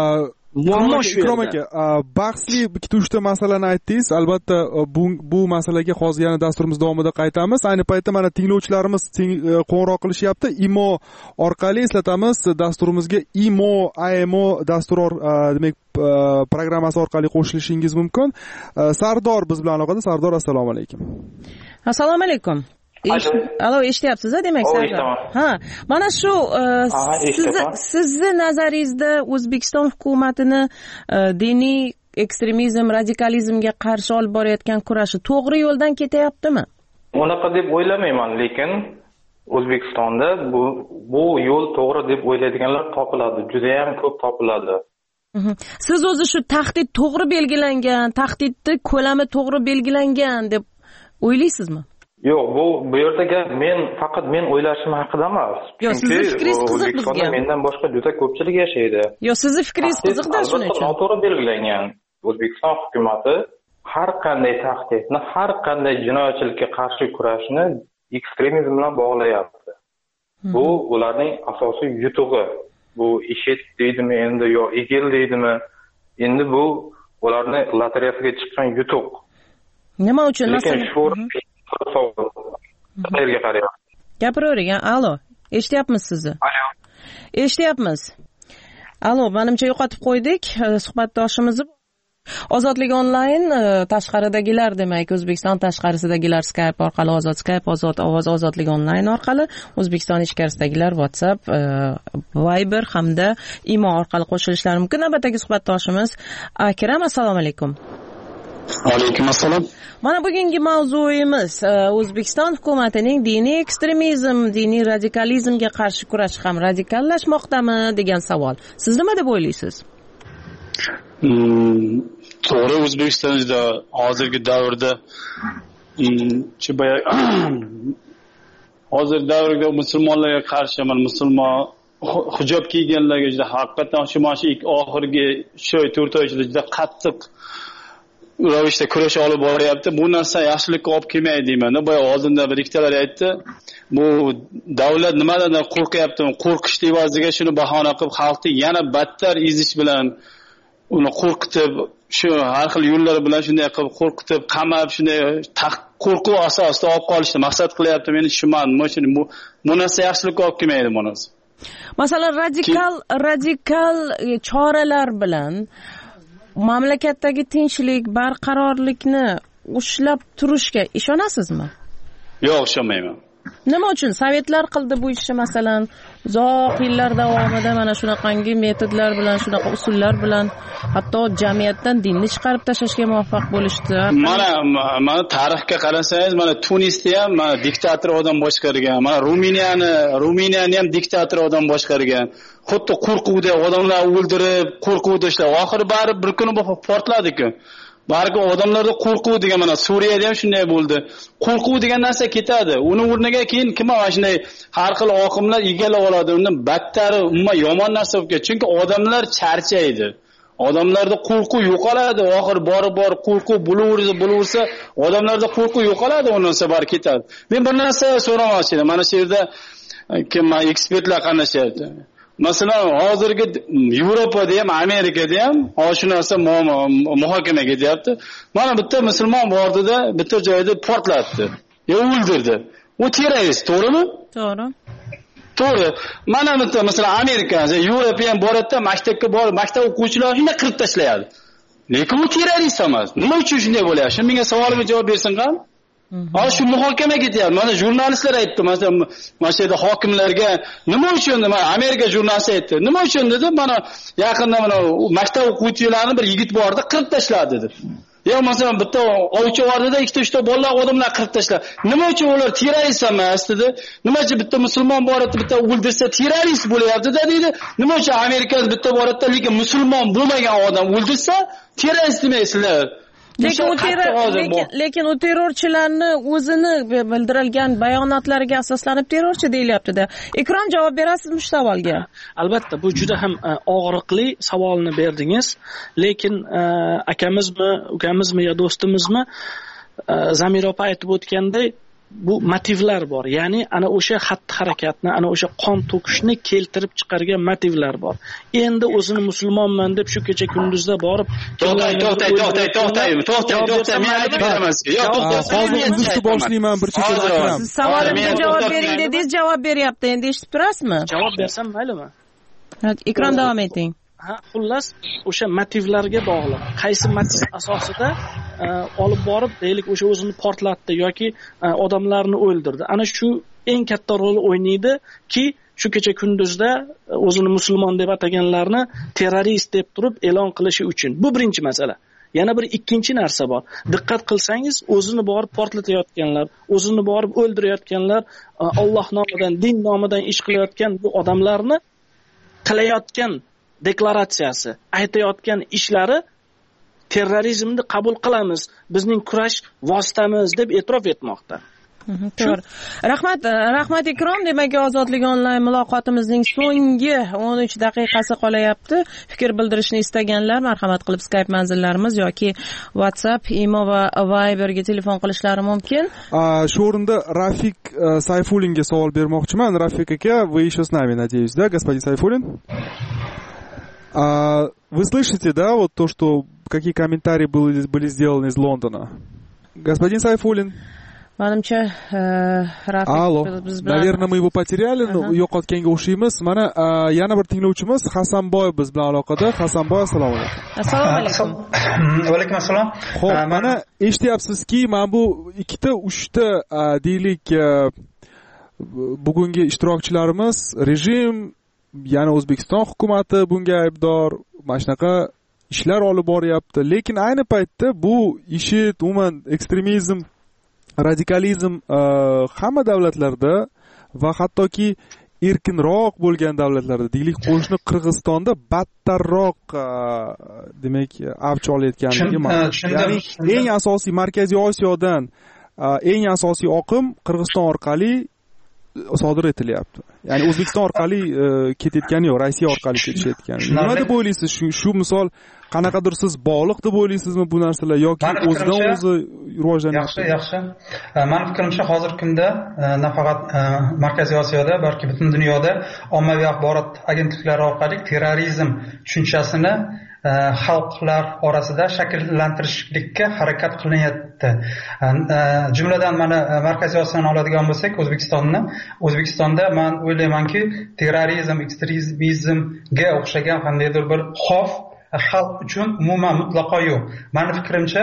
Speaker 7: muammo shu yerda. Ikrom aka, bahsli ikkita uchta masalani aytdingiz. Albatta bu bu masalaga hozir yana dasturimiz davomida qaytamiz. Ayni paytda mana tinglovchilarimiz qo'ng'iroq qilishyapti. Imo orqali eslatamiz, dasturimizga Imo A M O dastur demak programmasi orqali qo'shilishingiz mumkin. Sardor biz bilan aloqada. Sardor, assalomu alaykum.
Speaker 3: Assalomu alaykum. Alo, eshityapsiz-a, demak, Sardor? Ha, mana shu sizni sizni nazaringizda O'zbekiston hukumatini diniy ekstremizm, radikalizmga qarshi olib borayotgan kurashi to'g'ri yo'ldan ketyaptimi?
Speaker 11: Unaqa deb o'ylamayman, lekin O'zbekistonda bu bu yo'l to'g'ri deb o'ylaydiganlar topiladi, juda ham ko'p topiladi.
Speaker 3: Siz o'zi shu tahdid to'g'ri belgilangan, tahdidni ko'lami to'g'ri belgilangan deb o'ylaysizmi?
Speaker 11: Yo'q, bu bu yerda gap men faqat men o'ylashim haqida emas.
Speaker 3: Yo'q, sizni fikringiz qiziq bizga.
Speaker 11: Mendan boshqa juda ko'pchilik yashaydi.
Speaker 3: Yo'q, sizni fikringiz qiziqda shuning uchun.
Speaker 11: Noto'g'ri belgilangan. O'zbekiston hukumatı har qanday tahdidni, har qanday jinoyatchilikka qarshi kurashni ekstremizm bilan bog'layapti. Bu ularning asosiy yutug'i. Bu IShID deydimi endi yo IGIL deydimi? Endi bu ularning lotereyasiga chiqqan yutuq.
Speaker 3: Nima uchun? Masalan,
Speaker 11: qayerga qarayapsiz?
Speaker 3: Gapiravering. Alo, eshityapmiz sizni.
Speaker 11: Alo.
Speaker 3: Eshityapmiz. Alo, menimcha yo'qotib qo'ydik suhbatdoshimizni. Ozodlik onlayn tashqaridagilar, demak, O'zbekiston tashqarisidagilar Skype orqali ozod Skype, ozod ovoz, ozodlik onlayn orqali, O'zbekiston ichkarisidagilar WhatsApp, Viber hamda Imo orqali qo'shilishlari mumkin. Navbatdagi suhbatdoshimiz Akram, assalomu alaykum.
Speaker 12: Alaykum assalom.
Speaker 3: Mana bugungi mavzuimiz O'zbekiston hukumatining diniy ekstremizm, diniy radikalizmga qarshi kurash ham radikallashmoqdami degan savol. Siz nima deb o'ylaysiz?
Speaker 12: Hmm, to'g'ri, O'zbekistonda hozirgi davrda hozir davrda musulmonlarga qarshi, mana musulmon hijob kiyganlarga juda haqiqatan shu mana oxirgi shu to'rt oy ichida juda qattiq ravishda kurash olib boryapti. Bu narsa yaxshilikka olib kelmaydi deyman. Boya oldinda bir ikkitalar aytdi. Bu davlat nimadan qo'rqyapti? Qo'rqish evaziga shuni bahona qilib xalqni yana battar ezish bilan, uni qo'rqitib, shu har xil yo'llar bilan shunday qilib qo'rqitib, qamab, shunday qo'rquv asosida olib qolishni maqsad qilyapti. Men tushunmadim. Bu bu narsa yaxshilikka olib kelmaydi bu narsa.
Speaker 3: Masalan, radikal radikal choralar bilan mamlakatdagi tinchlik, barqarorlikni ushlab turishga ishonasizmi?
Speaker 12: Yo'q, ishonmayman.
Speaker 3: Nima uchun? Sovetlar qildi bu ishni, masalan, uzoq yillar davomida mana shunaqangi metodlar bilan, shunaqa usullar bilan hatto jamiyatdan dinni chiqarib tashlashga muvaffaq bo'lishdi.
Speaker 12: Mana mana tarixga qarasangiz, mana Tunisda ham mana diktator odam boshqargan, mana Ruminiyani, Ruminiyani ham diktator odam boshqargan. Xuddi qo'rquvda odamlar o'ldirib, qo'rquvda ishlar. Oxiri bari bir kuni portladi-ku. Barga odamlarda qo'rquv degan, mana Suriyada ham shunday bo'ldi. Qo'rquv degan narsa ketadi. Uni o'rniga keyin kim mana shunday har xil oqimlar egallab oladi. Undan battari umuman yomon narsa bo'lib ketadi. Chunki odamlar charchaydi. Odamlarda qo'rquv yo'qoladi, oxir borib borib qo'rquv bo'laversa, bo'laversa, odamlarda qo'rquv yo'qoladi, undan sabar ketadi. Men bir narsa so'ramoqchi edim. Mana shu yerda kim ekspertlar qatnashyapti. Masalan, hozirgi Yevropada ham, Amerikada ham hozir shu narsa muhokama ketyapti. Mana bitta musulmon bordida, bitta joyda portlatdi. Yo o'ldirdi. U terrorist, to'g'rimi?
Speaker 3: To'g'ri.
Speaker 12: To'g'ri. Mana bitta masalan Amerika, Yevropa ham boradida maktabga borib, maktab o'quvchilarini qirib tashlaydi. Lekin u terrorist emas. Nima uchun shunday bo'lyapti? Menga savolimga javob bersin qam? Hozir shu muhokama ketyapti. Mana jurnalistlar aytdi, masalan, mana shu yerda hokimlarga nima uchun mana Amerika jurnalisti aytdi. Nima uchun dedi? Mana yaqinda mana maktab o'quvchilarini bir yigit bordi, qirib tashladi dedi. Yo masalan bitta ovchi bordida ikkita uchta bolalar odamlar qirib tashladi. Nima uchun ular terrorist emas dedi? Nima uchun bitta musulmon boradi, bitta o'ldirsa terrorist bo'lyapti dedi. Nima uchun Amerikada bitta boradi, lekin musulmon bo'lmagan odam o'ldirsa terrorist demaysizlar?
Speaker 3: Lekin u terror lekin lekin u terrorchilarni o'zini bildirilgan bayonotlariga asoslanib terrorchi deyilyapti-da. Ikrom javob berasizmi shu savolga?
Speaker 10: Albatta, bu juda ham og'riqli savolni berdingiz. Lekin akamizmi, ukamizmi yo do'stimizmi Zamira opa aytib o'tganday, bu motivlar bor. Ya'ni ana o'sha xatti-harakatni, ana o'sha qon to'kishni keltirib chiqargan motivlar bor. Endi o'zini musulmonman deb shu kecha kunduzda borib,
Speaker 12: to'xtay, to'xtay, to'xtay, to'xtay, to'xtay, to'xtay, men aytib beraman. Yo'q, to'xtay,
Speaker 7: hozir uzishni boshlayman bir chekka.
Speaker 3: Savolimga javob bering dedingiz, javob beryapti. Endi eshitib turasizmi?
Speaker 10: Javob bersam maylimi?
Speaker 3: Ikrom davom eting.
Speaker 10: Ha, xullas o'sha motivlarga bog'liq. Qaysi motiv asosida olib borib, deylik, o'sha o'zini portlatdi yoki odamlarni o'ldirdi. Ana shu eng katta rol o'ynaydi-ki, shu kecha kunduzda o'zini musulmon deb ataganlarni terrorist deb turib e'lon qilishi uchun. Bu birinchi masala. Yana bir ikkinchi narsa bor. Diqqat qilsangiz, o'zini borib portlatayotganlar, o'zini borib o'ldirayotganlar, Alloh nomidan, din nomidan ish qilayotgan bu odamlarni qilayotgan deklaratsiyasi, aytayotgan ishlari terrorizmni qabul qilamiz, bizning kurash vositamiz deb e'tirof etmoqda.
Speaker 3: To'g'ri. Rahmat, rahmat Ikrom. Demak, Ozodlik onlayn muloqotimizning so'nggi o'n uch daqiqasi qolayapti. Fikr bildirishni istaganlar marhamat qilib Skype manzillarimiz yoki WhatsApp, Imo va Viberga telefon qilishlari mumkin.
Speaker 7: Shu o'rinda Rafik Sayfulinga savol bermoqchiman. Rafik aka, вы еще с нами, надеюсь, да, господин Сайфулин? А, вы слышите, да, вот то, что какие комментарии были, были сделаны из Лондона? Господин Сайфулин?
Speaker 3: Manimcha, Rafik.
Speaker 7: Allo. Наверное, мы его потеряли, но yo'qotganga o'xshaymiz. Mana yana bir tinglovchimiz Hasanboy biz bilan aloqada. Hasanboy, assalomu alaykum.
Speaker 3: Assalomu alaykum.
Speaker 13: Va alaykum assalom.
Speaker 7: Xo'p, mana eshityapsizki, mana bu ikkita, uchta deylik bugungi ishtirokchilarimiz rejim, ya'ni O'zbekiston hukumati bunga aybdor, mana shunaqa ishlar olib boryapti. Lekin ayni paytda bu IShID, umuman ekstremizm, radikalizm hamma davlatlarda va hattoki erkinroq bo'lgan davlatlarda, deylik qo'shni Qirg'izistonda battarroq demak avj olayotganligi ma'lum. Ya'ni eng asosiy Markaziy Osiyodan eng asosiy oqim Qirg'iziston orqali sodir etilyapti. Ya'ni O'zbekiston orqali ketayotgani yo'q, Rossiya orqali ketishayotgani. Nima deb o'ylaysiz? Shu shu misol qanaqadir siz bog'liq deb o'ylaysizmi bu narsalar yoki o'zidan o'zi rivojlanyapti?
Speaker 13: Yaxshi, yaxshi. Meni fikrimcha hozirgi kunda nafaqat Markaziy Osiyoda, balki butun dunyoda ommaviy axborot agentliklari orqali terrorizm tushunchasini xalqlar orasida shakllantirishlikka harakat qilinyapti. Jumladan mana Markaziy Osiyoni oladigan bo'lsak, O'zbekistonni, O'zbekistonda men o'ylaymanki, terrorizm, ekstremizmga o'xshagan qandaydir bir xavf xalq uchun umuman mutlaqo yo'q. Meni fikrimcha,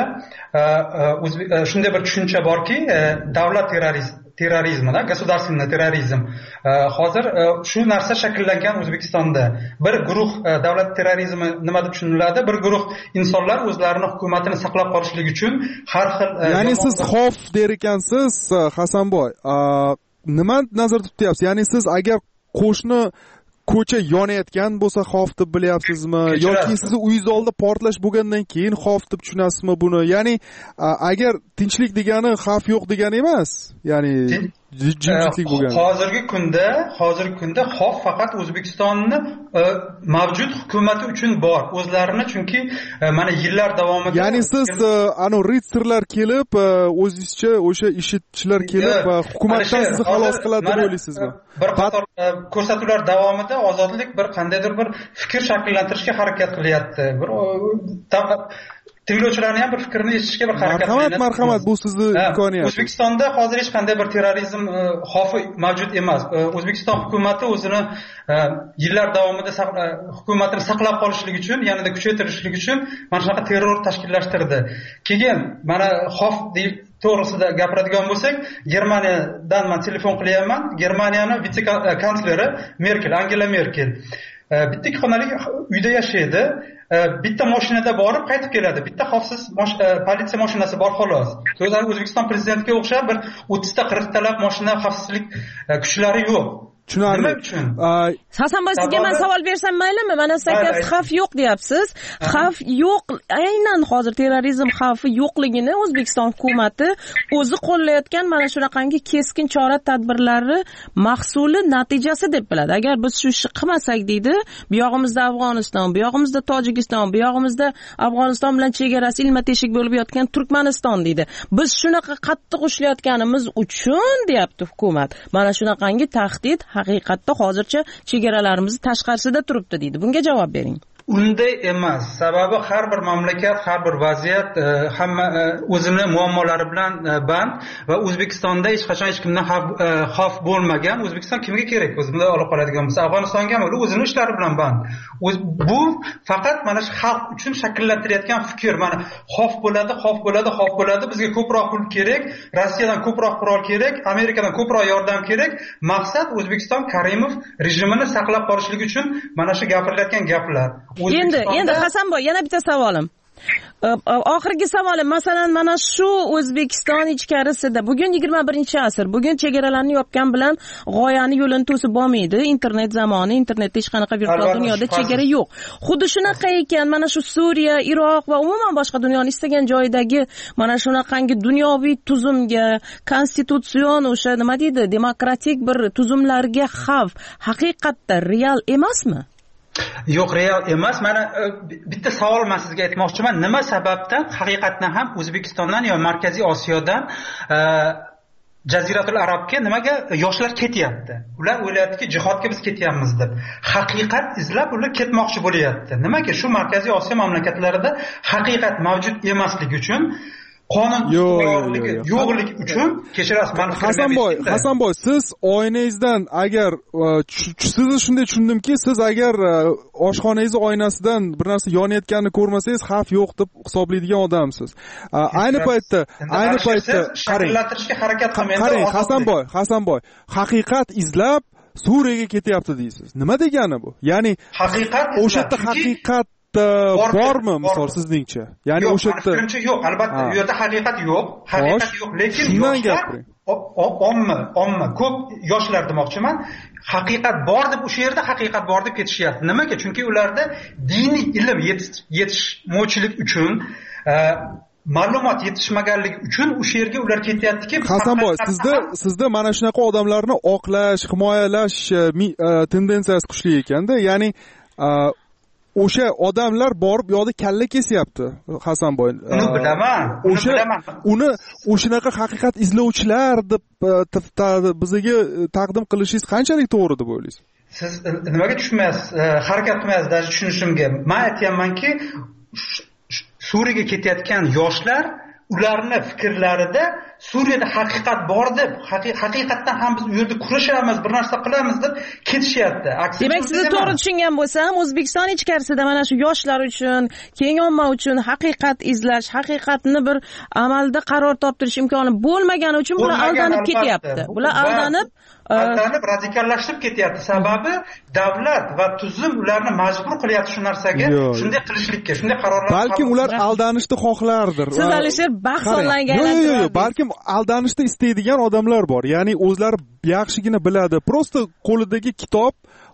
Speaker 13: shunday bir tushuncha borki, davlat terrorist terrorizmda, государственный terrorizm. Hozir shu narsa shakllangan O'zbekistonda. Bir guruh davlat terrorizmi nima deb tushuniladi? Bir guruh insonlar o'zlarining hukumatini saqlab qolishlik uchun har xil
Speaker 7: Ya'ni siz xavf der ekansiz, Hasanboy. Nima nazarda tutyapsiz? Ya'ni siz agar qo'shni ko'cha yonayotgan bo'lsa xavf deb bilyapsizmi yoki sizni uyingiz oldida portlash bo'lgandan keyin xavf deb tushunasizmi buni? Ya'ni agar tinchlik degani xavf yo'q degani emas. Ya'ni jimjitlik bo'lgan.
Speaker 13: Hozirgi kunda, hozirgi kunda xof faqat O'zbekistonni mavjud hukumati uchun bor. O'zlarini chunki mana yillar davomida
Speaker 7: ya'ni siz ana ritsarlar kelib, o'zingizcha o'sha ishitchilar kelib hukumatdan sizni xalos qiladi deb o'ylaysizmi?
Speaker 13: Bir qator ko'rsatuvlar davomida ozodlik bir qandaydir bir fikr shakllantirishga harakat qilyapti. Bir tinglovchilarni ham bir fikrini eshitishga bir harakat
Speaker 7: qilyapti. Marhamat, marhamat, bu sizni imkoniyat.
Speaker 13: O'zbekistonda hozir hech qanday bir terrorizm xavfi mavjud emas. O'zbekiston hukumati o'zini yillar davomida hukumatini saqlab qolishlik uchun, yanada kuchaytirishlik uchun mana shunaqa terror tashkillashtirdi. Keyin mana xavf to'g'risida gapiradigan bo'lsak, Germaniyadan men telefon qilyapman. Germaniyani vitse-kansleri Merkel, Angela Merkel. Bitta xonali uyda yashaydi. Bitta mashinada borib qaytib keladi. Bitta xavfsiz politsiya mashinasi bor xolos. O'zlari O'zbekiston prezidentiga o'xshab bir o'ttiz ta qirq talab mashina xavfsizlik kuchlari yo'q.
Speaker 7: Tushunarli.
Speaker 3: Hasanboy, sizga men savol bersam maylimi? Mana siz aytasiz, xavf yo'q deyapsiz. Xavf yo'q. Aynan hozir terrorizm xavfi yo'qligini O'zbekiston hukumatı o'zi qo'llayotgan mana shunaqangi keskin chora-tadbirlari mahsuli, natijasi deb biladi. Agar biz shu ishni qilmasak deydi, bu yog'imizda Afg'oniston, bu yog'imizda Tojikiston, bu yog'imizda Afg'oniston bilan chegarasi ilma-teshik bo'lib yotgan Turkmaniston deydi. Biz shunaqa qattiq ushlayotganimiz uchun deyapti hukumat. Mana shunaqangi tahdid haqiqatda hozircha chegaralarimiz tashqarisida turibdi deydi. Bunga javob bering.
Speaker 13: Unday emas. Sababi har bir mamlakat, har bir vaziyat hamma o'zining muammolari bilan band va O'zbekistonda hech qachon hech kimdan xavf bo'lmagan. O'zbekiston kimga kerak? O'zi bunday olib qoladigan bo'lsa, Afg'onistonga ham o'zining ishlari bilan band. Bu faqat mana shu xalq uchun shakllantirayotgan fikr. Mana xavf bo'ladi, xavf bo'ladi, xavf bo'ladi. Bizga ko'proq pul kerak, Rossiyadan ko'proq qurol kerak, Amerikadan ko'proq yordam kerak. Maqsad O'zbekiston Karimov rejimini saqlab qolishlik uchun mana shu gapirilayotgan gaplar.
Speaker 3: Endi, endi Hasanboy, yana bitta savolim. Oxirgi savolim, masalan, mana shu O'zbekiston ichkarisida bugun yigirma birinchi asr, bugun chegaralarni yopgan bilan g'oyani yo'lini to'sib bo'lmaydi. Internet zamoni, internetda hech qanaqa virtual dunyoda chegara yo'q. Xuddi shunaqa ekan, mana shu Suriya, Iroq va umuman boshqa dunyoning istagan joyidagi mana shunaqangi dunyoviy tuzumga, konstitutsion o'sha nima deydi, demokratik bir tuzumlarga xavf haqiqatda real emasmi?
Speaker 13: Yo'q, real emas. Mana bitta savol men sizga aytmoqchiman. Nima sababdan haqiqatan ham O'zbekistondan yo Markaziy Osiyodan Jaziratul Arabga nimaga yoshlar ketyapti? Ular o'ylayaptiki, jihodga biz ketyapmiz deb. Haqiqat izlab ular ketmoqchi bo'lyapti. Nimaga? Shu Markaziy Osiyo mamlakatlarida haqiqat mavjud emasligi uchun, qonun yo'qligi uchun kechirasiz.
Speaker 7: Hasanboy, Hasanboy, siz oynangizdan agar sizni shunday tushundimki, siz agar oshxonangiz oynasidan bir narsa yonayotganini ko'rmasangiz, xavf yo'q deb hisoblaydigan odamsiz. Ayni paytda, ayni paytda
Speaker 13: shakllantirishga harakat qilmaydi.
Speaker 7: Qarang, Hasanboy, Hasanboy, haqiqat izlab Suriyaga ketyapti deysiz. Nima degani bu? Ya'ni
Speaker 13: haqiqat
Speaker 7: o'sha yerda haqiqat bormi, misol sizningcha? Ya'ni o'sha yerda
Speaker 13: fikrimcha yo'q, albatta. Bu yerda haqiqat yo'q, haqiqat yo'q, lekin yoshlar omma, omma ko'p yoshlar demoqchiman, haqiqat bor deb o'sha yerda haqiqat bor deb ketishyapti. Nimaga? Chunki ularda diniy ilm yetishmovchilik uchun, ma'lumot yetishmaganligi uchun o'sha yerga ular ketyaptiki.
Speaker 7: Hasanboy, sizda sizda mana shunaqa odamlarni oqlash, himoyalash tendensiyasi kuchli ekanda, ya'ni o'sha odamlar borib yo'qda kalla kesyapti, Hasanboy.
Speaker 13: Uni bilaman, uni bilaman.
Speaker 7: Uni o'shanaqa haqiqat izlovchilar deb bizga taqdim qilishingiz qanchalik to'g'ri deb o'ylaysiz?
Speaker 13: Siz nimaga tushunmaysiz, harakat qilmaysiz даже tushunishimga. Men aytayapmanki, Suriyaga ketayotgan yoshlar, ularning fikrlarida Suriyada haqiqat bor deb, haqiqatdan ham biz u yerda kurashamiz, bir narsa qilamiz deb ketishyapti.
Speaker 3: Demak, sizni to'g'ri tushungan bo'lsam, O'zbekiston ichkarisida mana shu yoshlar uchun, keng omma uchun haqiqat izlash, haqiqatni bir amalda qaror toptirish imkoni bo'lmagani uchun bular aldanib ketyapti. Bular aldanib
Speaker 13: aldanib radikallashib ketyapti. Sababi davlat va tuzum ularni majbur qilyapti shu narsaga, shunday qilishlikka, shunday qarorlar.
Speaker 7: Balkim ular aldanishni xohlardir.
Speaker 3: Siz Alisher bahslangan.
Speaker 7: Yo'q, yo'q, yo'q, balkim aldanishni istaydigan odamlar bor. Ya'ni o'zlari yaxshigina biladi. Prosta qo'lidagi kitob,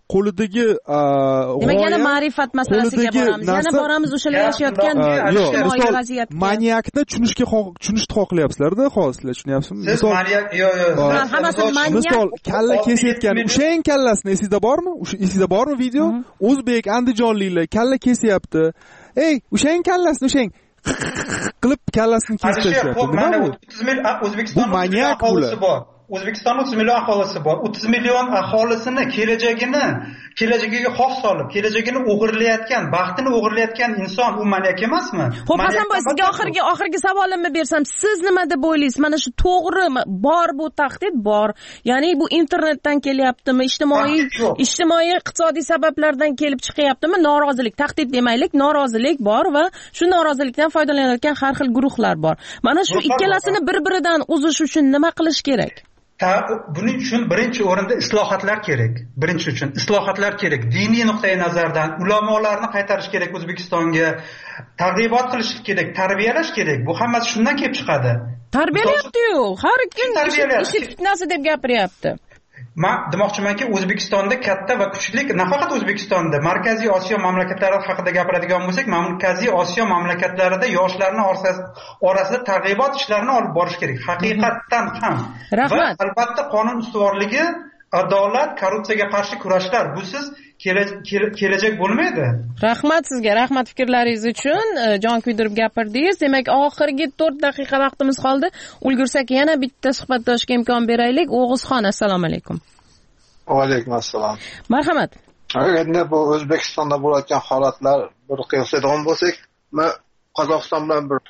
Speaker 7: qo'lidagi
Speaker 3: demak yana ma'rifat masalasiga boramiz. Yana boramiz o'shalar yashayotgan ijtimoiy vaziyatga.
Speaker 7: Maniakni tushunishga tushunishni xohlayapsizlar-da, hozir sizlar tushunyapsizmi?
Speaker 13: Siz maniak yo'q, yo'q.
Speaker 3: Hammasi maniak.
Speaker 7: Misol, kalla kesayotgan o'shaning kallasini esingizda bormi? O'sha esingizda bormi video? O'zbek andijonliklar kalla kesyapti. Ey, o'shaning kallasini o'shang qilib kallasini kesib tashyapti. Nima bu?
Speaker 13: o'ttiz ming O'zbekistonda aholisi bor. O'zbekistonda o'ttiz million aholisi bor. o'ttiz million aholisini kelajagini, kelajagiga xavf solib, kelajagini o'g'irlayotgan, baxtini o'g'irlayotgan inson u maniak emasmi?
Speaker 3: Xo'p, Hasanboy, sizga oxirgi oxirgi savolimni bersam, siz nima deb o'ylaysiz? Mana shu to'g'rimi? Bor bu tahdid bor. Ya'ni bu internetdan kelyaptimi? Ijtimoiy ijtimoiy iqtisodiy sabablardan kelib chiqyaptimi? Norozilik, tahdid demaylik, norozilik bor va shu norozilikdan foydalanayotgan har xil guruhlar bor. Mana shu ikkalasini bir-biridan uzish uchun nima qilish kerak?
Speaker 13: Buning uchun birinchi o'rinda islohotlar kerak. Birinchi uchun islohotlar kerak. Diniy nuqtai nazardan ulamolarni qaytarish kerak O'zbekistonga, targ'ibot qilish kerak, tarbiyalash kerak. Bu hammasi shundan kelib chiqadi.
Speaker 3: Tarbiyalayapti-yu, har kim ishi fitnasi deb gapiryapti.
Speaker 13: Men demoqchimanki, O'zbekistonda katta va kuchli, nafaqat O'zbekistonda, Markaziy Osiyo mamlakatlari haqida gapiradigan bo'lsak, Markaziy Osiyo mamlakatlarida yoshlarning orasida targ'ibot ishlarini olib borish kerak. Haqiqatdan ham. Va albatta qonun ustuvorligi, adolat, korrupsiyaga qarshi kurashlar busiz kelajak bo'lmaydi.
Speaker 3: Rahmat sizga, rahmat fikrlaringiz uchun. Jon kuydirib gapirdingiz. Demak, oxirgi to'rt daqiqa vaqtimiz qoldi. Ulgursak yana bitta suhbatdoshga imkon beraylik. O'g'izxon, assalomu alaykum.
Speaker 14: Va alaykum assalom.
Speaker 3: Marhamat.
Speaker 14: Endi bu O'zbekistonda bo'layotgan holatlar bir qiyoslaydigan bo'lsak, men Qozog'iston bilan bir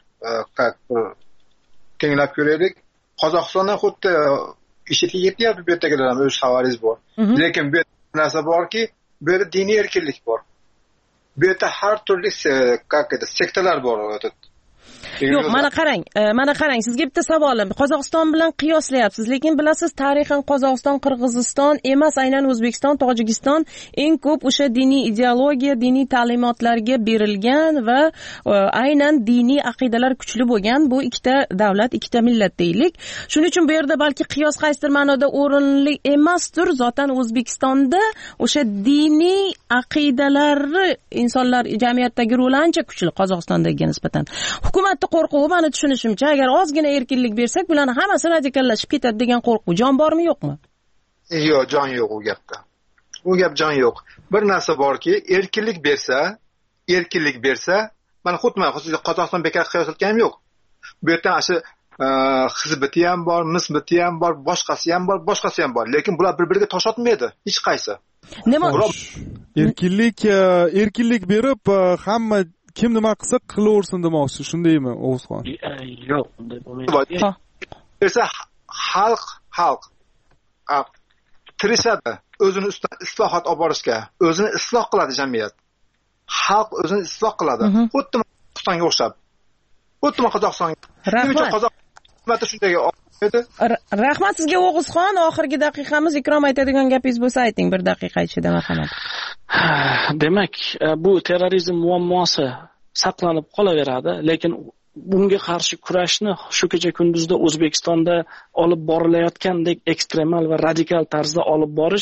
Speaker 14: tenglab ko'raylik. Qozog'istonda xuddi ishga yetyapti, bu yerdagilar ham o'z xabaringiz bor. Lekin bu narsa borki, bu yerda diniy erkinlik bor. Bu yerda har turli sektalar bor.
Speaker 3: Yo'q, mana qarang, mana qarang, sizga bitta savolim. Qozog'iston bilan qiyoslayapsiz, lekin bilasiz, tarixan Qozog'iston, Qirg'iziston emas, aynan O'zbekiston, Tojikiston eng ko'p o'sha diniy ideologiya, diniy ta'limotlarga berilgan va aynan diniy aqidalar kuchli bo'lgan bu ikkita davlat, ikkita millat deylik. Shuning uchun bu yerda balki qiyos qaysidir ma'noda o'rinli emasdir. Zotan O'zbekistonda o'sha diniy aqidalarni insonlar jamiyatdagi roli ancha kuchli Qozog'istondagiga nisbatan. Hukumatning qo'rquvi, meni tushunishimcha, agar ozgina erkinlik bersak, bularning hammasi radikallashib ketadi degan qo'rquv. Jon bormi, yo'qmi?
Speaker 14: Yo'q, jon yo'q u gapda. U gap jon yo'q. Bir narsa borki, erkinlik bersa, erkinlik bersa, mana xuddi Qozog'iston bekor qilayotganim yo'q. Bu yerdan ashi hizbiti ham bor, misbiti ham bor, boshqasi ham bor, boshqasi ham bor. Lekin bular bir-biriga tosh otmaydi, hech qaysi.
Speaker 3: Nima?
Speaker 7: Erkinlik, erkinlik berib hamma kim nima qilsa qilaversin demoqchi, shundaymi, O'g'izxon?
Speaker 10: Yo'q, bunday bo'lmaydi.
Speaker 14: Esa xalq, xalq tirishadi o'zini ustidan islohot olib borishga, o'zini isloh qiladi jamiyat. Xalq o'zini isloh qiladi. Xuddi Qozog'istonga o'xshab. Xuddi Qozog'istonga.
Speaker 3: Rahmat.
Speaker 14: Shunday edi.
Speaker 3: Rahmat sizga, O'g'izxon. Oxirgi daqiqamiz, Ikrom aytadigan gapingiz bo'lsa ayting bir daqiqa ichida, marhamat.
Speaker 10: Demak, bu terrorizm muammosi saqlanib qolaveradi, lekin bunga qarshi kurashni shu kecha kunduzda O'zbekistonda olib borilayotgandek ekstremal va radikal tarzda olib borish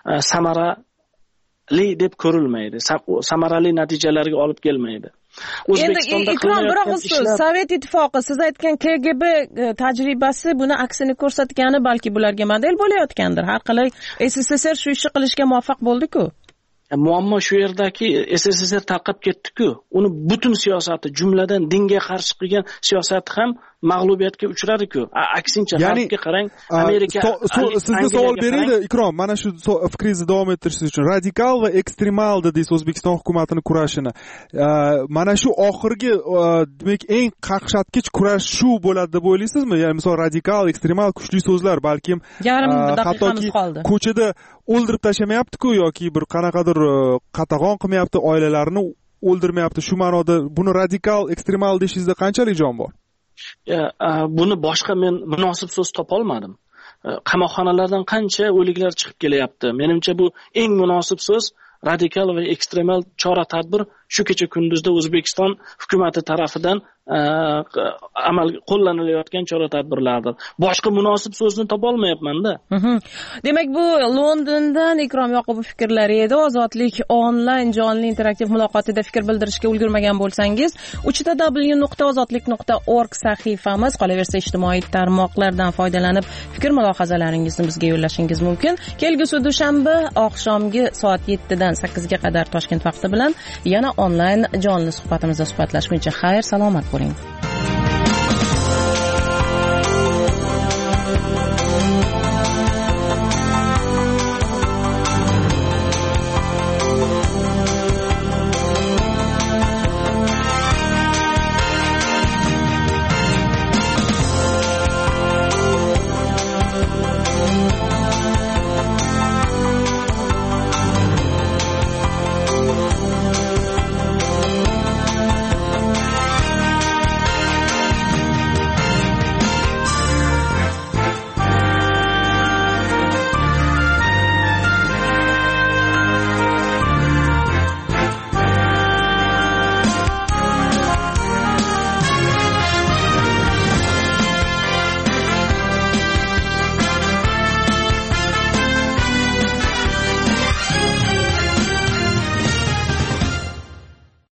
Speaker 10: samarali deb ko'rilmaydi. Samarali natijalarga olib kelmaydi.
Speaker 3: Endi Ikrom, bir og'iz so'z, Sovet ittifoqi, siz aytgan K G B tajribasi buni aksini ko'rsatgani balki bularga model bo'layotgandir. Har qalay S S S R shu ishni qilishga muvaffaq bo'ldi-ku.
Speaker 10: Muammo shu yerdaki, S S S R tarqab ketdi-ku. Uni butun siyosati, jumladan dinga qarshi qilgan siyosati ham mag'lubiyatga uchradi-ku. Aksincha, xalqqa qarang, Amerika
Speaker 7: sizga savol beraydi, Ikrom, mana shu fikringizni davom ettirishingiz uchun radikal va ekstremal dedingiz O'zbekiston hukumatining kurashini. Mana shu oxirgi, demak, eng qaqshatqich kurash shu bo'ladi deb o'ylaysizmi? Ya'ni misol radikal, ekstremal kuchli so'zlar balkim hattoki ko'chada o'ldirib tashamayapti-ku yoki bir qanaqadir qatag'on qilmayapti, oilalarini o'ldirmayapti. Shu ma'noda buni radikal, ekstremal deyishingizda qanchalik jon bor?
Speaker 10: Buni boshqa men munosib so'z topa olmadim. Qamoqxonalardan qancha o'liklar chiqib kelyapti. Menimcha bu eng munosib so'z radikal va ekstremal chora-tadbir shu kecha kunduzda O'zbekiston hukumati tarafidan amal qo'llanilayotgan chora-tadbirlardir. Boshqa munosib so'zni topolmayapman-da.
Speaker 3: Demak, bu Londondan Ikrom Yoqubov fikrlari edi. Ozodlik onlayn jonli interaktiv muloqotida fikr bildirishga ulgurmagan bo'lsangiz, uch w nuqta ozodlik nuqta org sahifamiz, qolaversa ijtimoiy tarmoqlardan foydalanib fikr mulohazalaringizni bizga yo'llashingiz mumkin. Kelgusi dushanba oqshomgi soat yettidan sakkizga qadar Toshkent vaqti bilan yana onlayn jonli suhbatimizda suhbatlashguncha xayr, salomat bo'ling.